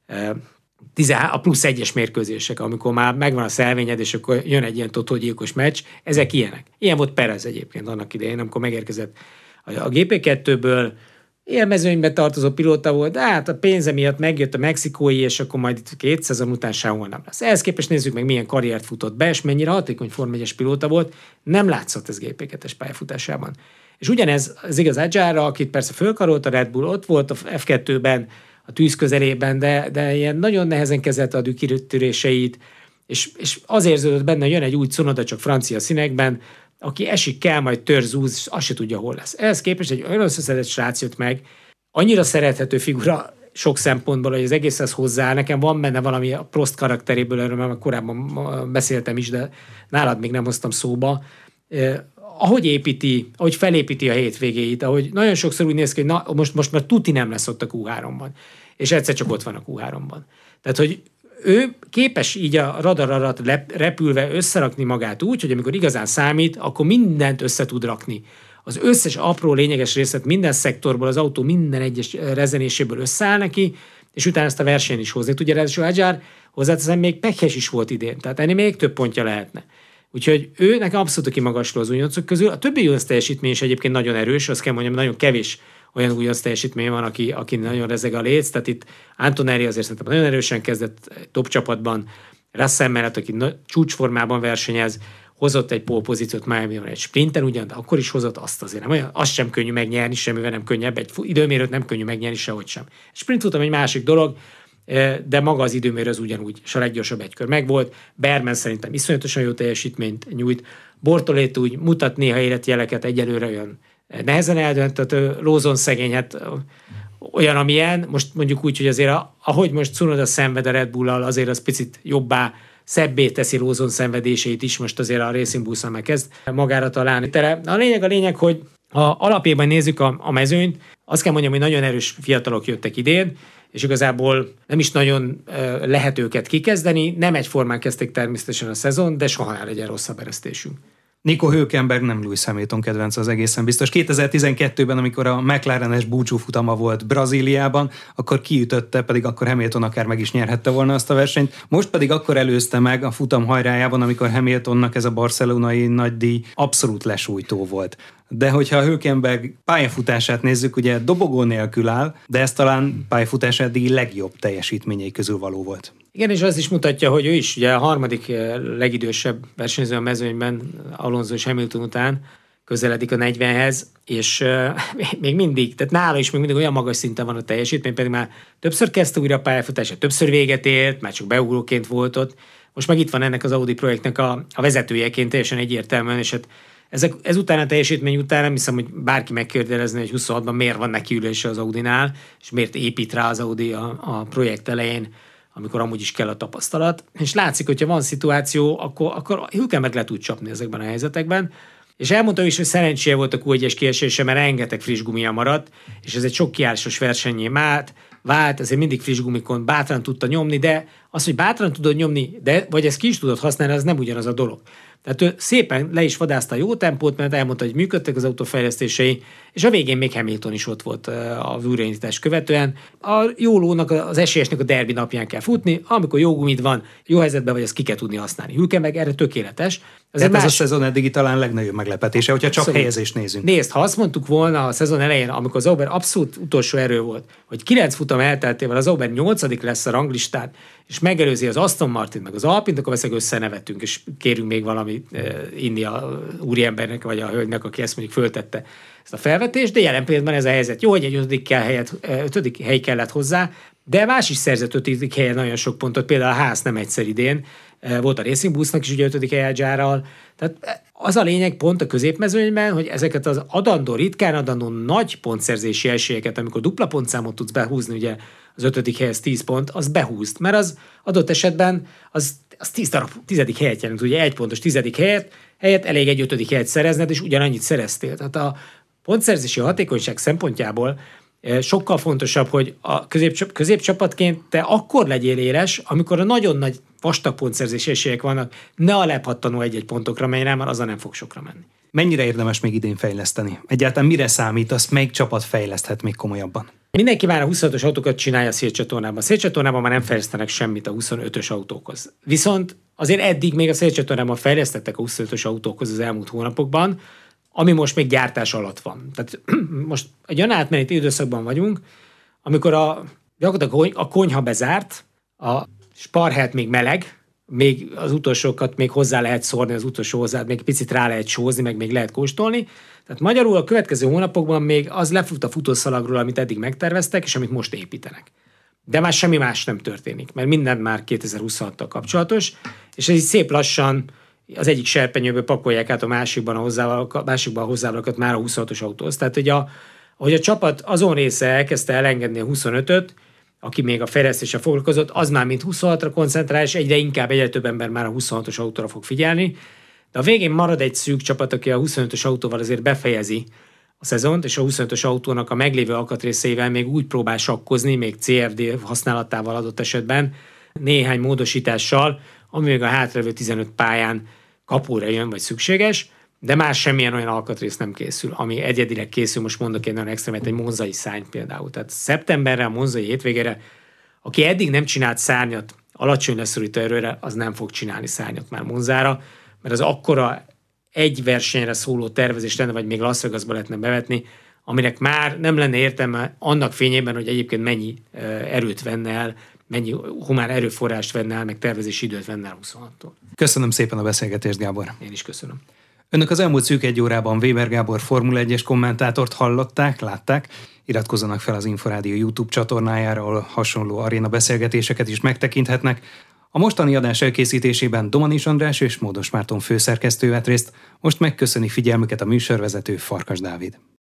a plusz egyes mérkőzések, amikor már megvan a szelvényed, és akkor jön egy ilyen totógyilkos meccs, ezek ilyenek. Ilyen volt Perez egyébként annak idején, amikor megérkezett a gé pé kettőből, élmezőnyben tartozó pilóta volt, de hát a pénze miatt megjött a mexikói, és akkor majd itt két szezon után sehol nem lesz. Ehhez képest nézzük meg, milyen karriert futott be, és mennyire hatékony Forma egyes pilóta volt, nem látszott ez gé pé kettes pályafutásában. És ugyanez az igaz Adjarra, akit persze fölkarolt a Red Bull, ott volt a ef kettőben, a tűz közelében, de, de ilyen nagyon nehezen kezelte a dühkitöréseit, és, és az érződött benne, hogy jön egy új Cunoda, csak francia színekben, aki esik, kell, majd tör, zúz, azt se tudja, hol lesz. Ehhez képest egy olyan összeszedett srác jött meg, annyira szerethető figura sok szempontból, hogy az egészhez hozzá. Nekem van benne valami a Prost karakteréből, erről már korábban beszéltem is, de nálad még nem hoztam szóba. Eh, ahogy építi, ahogy felépíti a hétvégéit, ahogy nagyon sokszor úgy néz ki, hogy na, most, most már tuti nem lesz ott a kú háromban. És egyszer csak ott van a kú háromban. Tehát, hogy ő képes így a radar alatt repülve összerakni magát úgy, hogy amikor igazán számít, akkor mindent össze tud rakni. Az összes apró lényeges részlet minden szektorból, az autó minden egyes rezenéséből összeáll neki, és utána ezt a versenyen is hozni tudja. Ráadásul Adjar hozzáteszem, még pekhes is volt idén, tehát ennél még több pontja lehetne. Úgyhogy ő nekem abszolút kimagasló az újoncok közül. A többi újonc teljesítmény is egyébként nagyon erős, azt kell mondjam, nagyon kevés olyan újonc teljesítmény van, aki, aki nagyon rezeg a léc, tehát itt Antonelli azért szerintem nagyon erősen kezdett top csapatban, Russell mellett, aki csúcsformában versenyez, hozott egy pole pozíciót Miami-ban egy sprinten ugyan, de akkor is hozott, azt azért nem olyan, azt sem könnyű megnyerni, semmivel nem könnyebb, egy időmérőt nem könnyű megnyerni, sehogy sem. Sprint futam egy másik dolog, de maga az időmérő az ugyanúgy, és a leggyorsabb egykör megvolt. Berman szerintem iszonyatosan jó teljesítményt nyújt. Bortoletti úgy mutat néha életjeleket, egyelőre olyan nehezen eldönthető, Lawson szegény, hát olyan, amilyen, most mondjuk úgy, hogy azért ahogy most Tsunoda szenved a Red Bull-al, azért az picit jobbá, szebbé teszi Lawson szenvedéseit is, most azért a Racing Bull-szal meg kezd magára találni. A lényeg a lényeg, hogy ha alapjában nézzük a, a mezőnyt, azt kell mondjam, hogy nagyon erős fiatalok jöttek idén, és igazából nem is nagyon uh, lehet őket kikezdeni, nem egyformán kezdték természetesen a szezon, de soha ne legyen rosszabb eresztésünk. Nico Hülkenberg nem Lewis Hamilton kedvenc, az egészen biztos. kétezer-tizenkettőben, amikor a McLarenes búcsúfutama volt Brazíliában, akkor kiütötte, pedig akkor Hamilton akár meg is nyerhette volna azt a versenyt. Most pedig akkor előzte meg a futam hajrájában, amikor Hamiltonnak ez a barcelonai nagydíj abszolút lesújtó volt. De hogyha a Hülkenberg pályafutását nézzük, ugye dobogó nélkül áll, de ez talán pályafutás eddigi legjobb teljesítményei közül való volt. Igen, és az is mutatja, hogy ő is ugye a harmadik legidősebb versenyző a mezőnyben, Alonso és Hamilton után, közeledik a negyvenhez, és uh, még mindig, tehát nála is még mindig olyan magas szinten van a teljesítmény, pedig már többször kezdte újra a pályafutása, többször véget ért, már csak beugróként volt ott. Most meg itt van ennek az Audi projektnek a, a vezetőjeként teljesen egyértelműen, és hát ezek, ezután a teljesítmény után nem hiszem, hogy bárki megkérdelezni, hogy huszonhatban miért van neki ülése az Audinál, és miért épít rá az Audi a, a projekt elején, amikor amúgy is kell a tapasztalat. És látszik, hogyha van szituáció, akkor, akkor Hülkenberg le tud csapni ezekben a helyzetekben. És elmondta is, hogy szerencséje volt a kú egyes kiesése, mert rengeteg friss gumia maradt, és ez egy sok kiárásos versennyé vált, vált, ezért mindig friss gumikon bátran tudta nyomni, de az, hogy bátran tudod nyomni, de vagy ezt ki is tudod használni, az nem ugyanaz a dolog. Tehát ő szépen le is vadászta a jó tempót, mert elmondta, hogy működtek az autófejlesztései, és a végén még Hamilton is ott volt a újraindítás követően. A jó lónak, az esélyesnek a derbi napján kell futni, amikor jó gumid van, jó helyzetben vagy, azt ki kell tudni használni. Hülkenberg erre tökéletes. Ez, ez más... a szezon eddigi talán legnagyobb meglepetése, hogyha csak szóval helyezést nézünk. Nézd, ha azt mondtuk volna a szezon elején, amikor az Sauber abszolút utolsó erő volt, hogy kilenc futam elteltével az Sauber nyolcadik lesz a ranglistán, és megelőzi az Aston Martin meg az Alpint, akkor veszek összenevetünk, és kérünk még valami eh, inni a úriembernek, vagy a hölgynek, aki ezt mondjuk föltette ezt a felvetést, de jelen pillanatban ez a helyzet. Jó, hogy egy ötödik, kell helyet, ötödik hely kellett hozzá, de más is szerzett ötödik helyen nagyon sok pontot, például a Haas nem egyszer idén, volt a Racing Bullsnak is ugye ötödik helyen Zsárral. Tehát az a lényeg pont a középmezőnyben, hogy ezeket az adandó, ritkán adandó nagy pontszerzési esélyeket, amikor dupla pontszámot tudsz behúzni, ugye az ötödik helyhez tíz pont, az behúzt, mert az adott esetben az, az tíz darab, tizedik helyet jelent, ugye egy pontos tizedik helyet, helyett elég egy ötödik helyet szerezned, és ugyanannyit szereztél. Tehát a pontszerzési hatékonyság szempontjából sokkal fontosabb, hogy a közép, középcsapatként te akkor legyél éles, amikor a nagyon nagy vastag pontszerzési esélyek vannak, ne a lepattanó egy-egy pontokra menj rá, mert azzal nem fog sokra menni. Mennyire érdemes még idén fejleszteni? Egyáltalán mire számít, azt melyik csapat fejleszthet még komolyabban? Mindenki már a huszonötös autókat csinálja a szélcsatornában. A szélcsatornában már nem fejlesztenek semmit a huszonötös autókhoz. Viszont azért eddig még a szélcsatornában fejlesztettek a huszonötös autókhoz az elmúlt hónapokban, ami most még gyártás alatt van. Tehát most egy olyan átmeneti időszakban vagyunk, amikor a, gyakorlatilag a konyha bezárt, a sparhelt még meleg, még az utolsókat még hozzá lehet szórni, az utolsó hozzá, még picit rá lehet sózni, meg még lehet kóstolni. Tehát magyarul a következő hónapokban még az lefut a futószalagról, amit eddig megterveztek, és amit most építenek. De már semmi más nem történik, mert minden már kétezer-huszonhattal kapcsolatos, és ez így szép lassan az egyik serpenyőből pakolják át a másikban a, hozzávalokat, másikban a hozzávalókat már a huszonhatos autóhoz. Tehát, hogy a, hogy a csapat azon része elkezdte elengedni a huszonötöt, aki még a fejlesztéssel foglalkozott, az már mint huszonhatra koncentrál, és egyre inkább egyre több ember már a huszonhatos autóra fog figyelni. De a végén marad egy szűk csapat, aki a huszonötös autóval azért befejezi a szezont, és a huszonötös autónak a meglévő alkatrészeivel még úgy próbál sakkozni, még cé ef dé használatával adott esetben, néhány módosítással, ami még a hátralévő tizenöt pályán kapóra jön, vagy szükséges, de már semmilyen olyan alkatrész nem készül, ami egyedileg készül, most mondok én nagyon extremet, egy monzai szárny például. Tehát szeptemberre, a monzai hétvégére, aki eddig nem csinált szárnyat alacsony leszorító erőre, az nem fog csinálni szárnyat már Monzára, mert az akkora egy versenyre szóló tervezés lenne, vagy még Las Vegasba lehetne bevetni, aminek már nem lenne értelme annak fényében, hogy egyébként mennyi erőt venne el, mennyi humán erőforrást venne el, meg tervezési időt venne el huszonhattól. Köszönöm szépen a beszélgetést, Gábor. Én is köszönöm. Önök az elmúlt szűk egy órában Weber Gábor Formula egyes kommentátort hallották, látták. Iratkozzanak fel az Inforádió YouTube csatornájára, ahol hasonló aréna beszélgetéseket is megtekinthetnek. A mostani adás elkészítésében Domanis András és Módos Márton főszerkesztő vett részt, most megköszöni figyelmüket a műsorvezető Farkas Dávid.